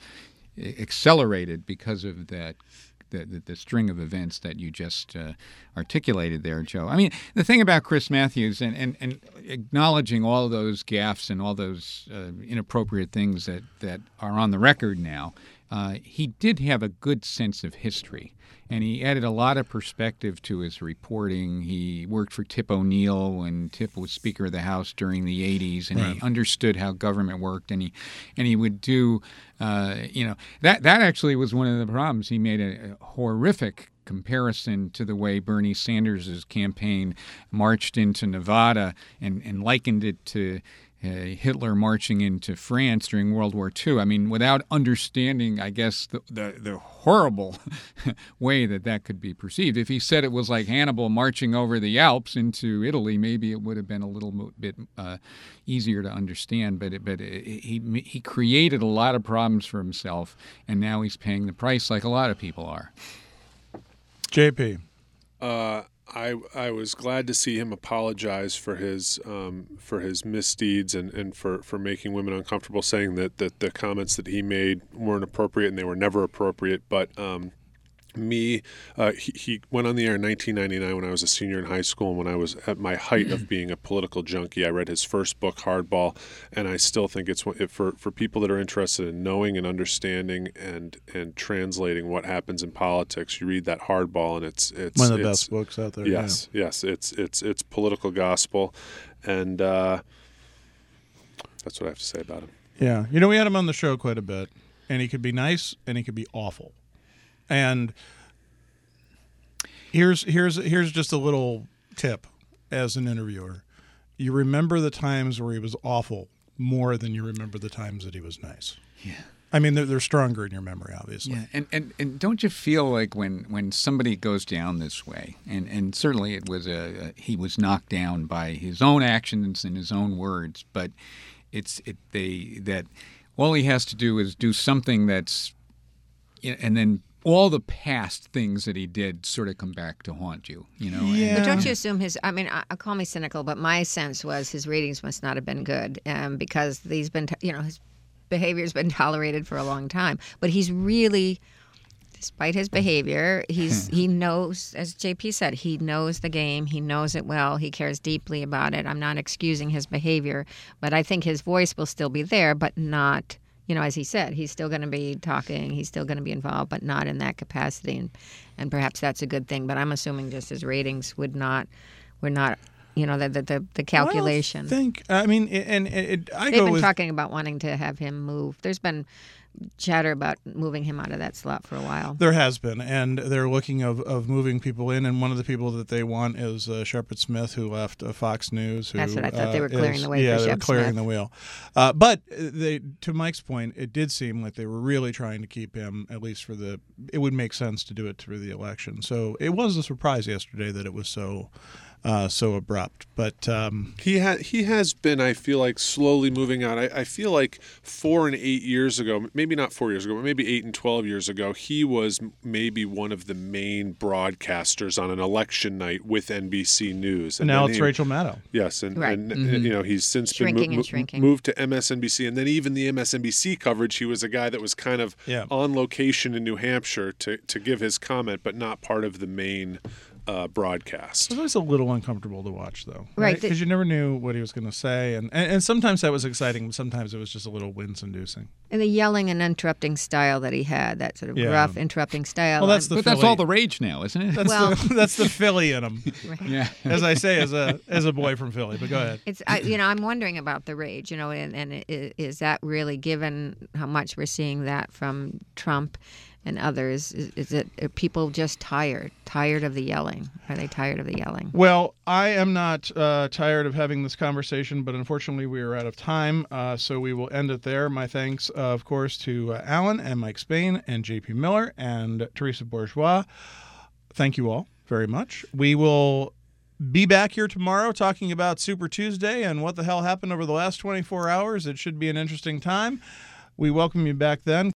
D: accelerated because of the string of events that you just articulated there, Joe. I mean, the thing about Chris Matthews and acknowledging all those gaffes and all those inappropriate things that are on the record now, he did have a good sense of history. And he added a lot of perspective to his reporting. He worked for Tip O'Neill when Tip was Speaker of the House during the 80s, and he understood how government worked. And he would do, that actually was one of the problems. He made a horrific comparison to the way Bernie Sanders' campaign marched into Nevada and likened it to Hitler marching into France during World War II. I mean, without understanding, I guess, the horrible way that could be perceived. If he said it was like Hannibal marching over the Alps into Italy, maybe it would have been a little bit easier to understand. But he created a lot of problems for himself, and now he's paying the price like a lot of people are.
B: JP.
F: I was glad to see him apologize for his misdeeds and for making women uncomfortable, saying that the comments that he made weren't appropriate and they were never appropriate. But he went on the air in 1999 when I was a senior in high school, and when I was at my height of being a political junkie. I read his first book, Hardball, and I still think it's for people that are interested in knowing and understanding and translating what happens in politics. You read that Hardball, and it's
B: one of the best books out there.
F: Yes, yes, it's political gospel, and that's what I have to say about him.
B: Yeah, we had him on the show quite a bit, and he could be nice and he could be awful. And here's just a little tip as an interviewer. You remember the times where he was awful more than you remember the times that he was nice.
D: Yeah.
B: I mean, they're stronger in your memory, obviously.
D: Yeah, and don't you feel like when somebody goes down this way, and certainly it was he was knocked down by his own actions and his own words, but that all he has to do is do something that's, and then all the past things that he did sort of come back to haunt you,
B: Yeah.
E: But don't you assume I'll call me cynical, but my sense was his ratings must not have been good because he's been, his behavior's been tolerated for a long time. But he's really, despite his behavior, he knows, as JP said, he knows the game. He knows it well. He cares deeply about it. I'm not excusing his behavior, but I think his voice will still be there, but not, as he said, he's still going to be talking. He's still going to be involved, but not in that capacity. And perhaps that's a good thing. But I'm assuming just his ratings were not, the calculation.
B: They've
E: been talking about wanting to have him move. There's been chatter about moving him out of that slot for a while.
B: There has been, and they're looking of moving people in, and one of the people that they want is Shepard Smith, who left Fox News.
E: That's what I thought. They were clearing the way for Shep
B: they were clearing
E: Smith.
B: the wheel. But to Mike's point, it did seem like they were really trying to keep him, at least it would make sense to do it through the election. So it was a surprise yesterday that it was so abrupt, but
F: he has been, I feel like, slowly moving out. I feel like 4 and 8 years ago, maybe not 4 years ago, but maybe 8 and 12 years ago, he was maybe one of the main broadcasters on an election night with NBC News. And
B: now it's Rachel Maddow.
F: Yes, and he's since
E: shrinking
F: been moved to MSNBC, and then even the MSNBC coverage, he was a guy that was kind of on location in New Hampshire to give his comment, but not part of the main broadcast.
B: It was always a little uncomfortable to watch, though,
E: right?
B: Because you never knew what he was going to say, and sometimes that was exciting, but sometimes it was just a little wince-inducing.
E: And the yelling and interrupting style that he had, that sort of gruff, interrupting style.
B: Well, that's
D: that's all the rage now, isn't it?
B: That's the Philly in him.
E: Right.
D: Yeah.
B: As I say, as a boy from Philly. But go ahead.
E: It's I'm wondering about the rage, and is that really, given how much we're seeing that from Trump and others, are people just tired of the yelling? Are they tired of the yelling?
B: Well, I am not tired of having this conversation, but unfortunately we are out of time, so we will end it there. My thanks, of course, to Alan and Mike Spain and JP Miller and Teresa Bourgeois. Thank you all very much. We will be back here tomorrow talking about Super Tuesday and what the hell happened over the last 24 hours. It should be an interesting time. We welcome you back then.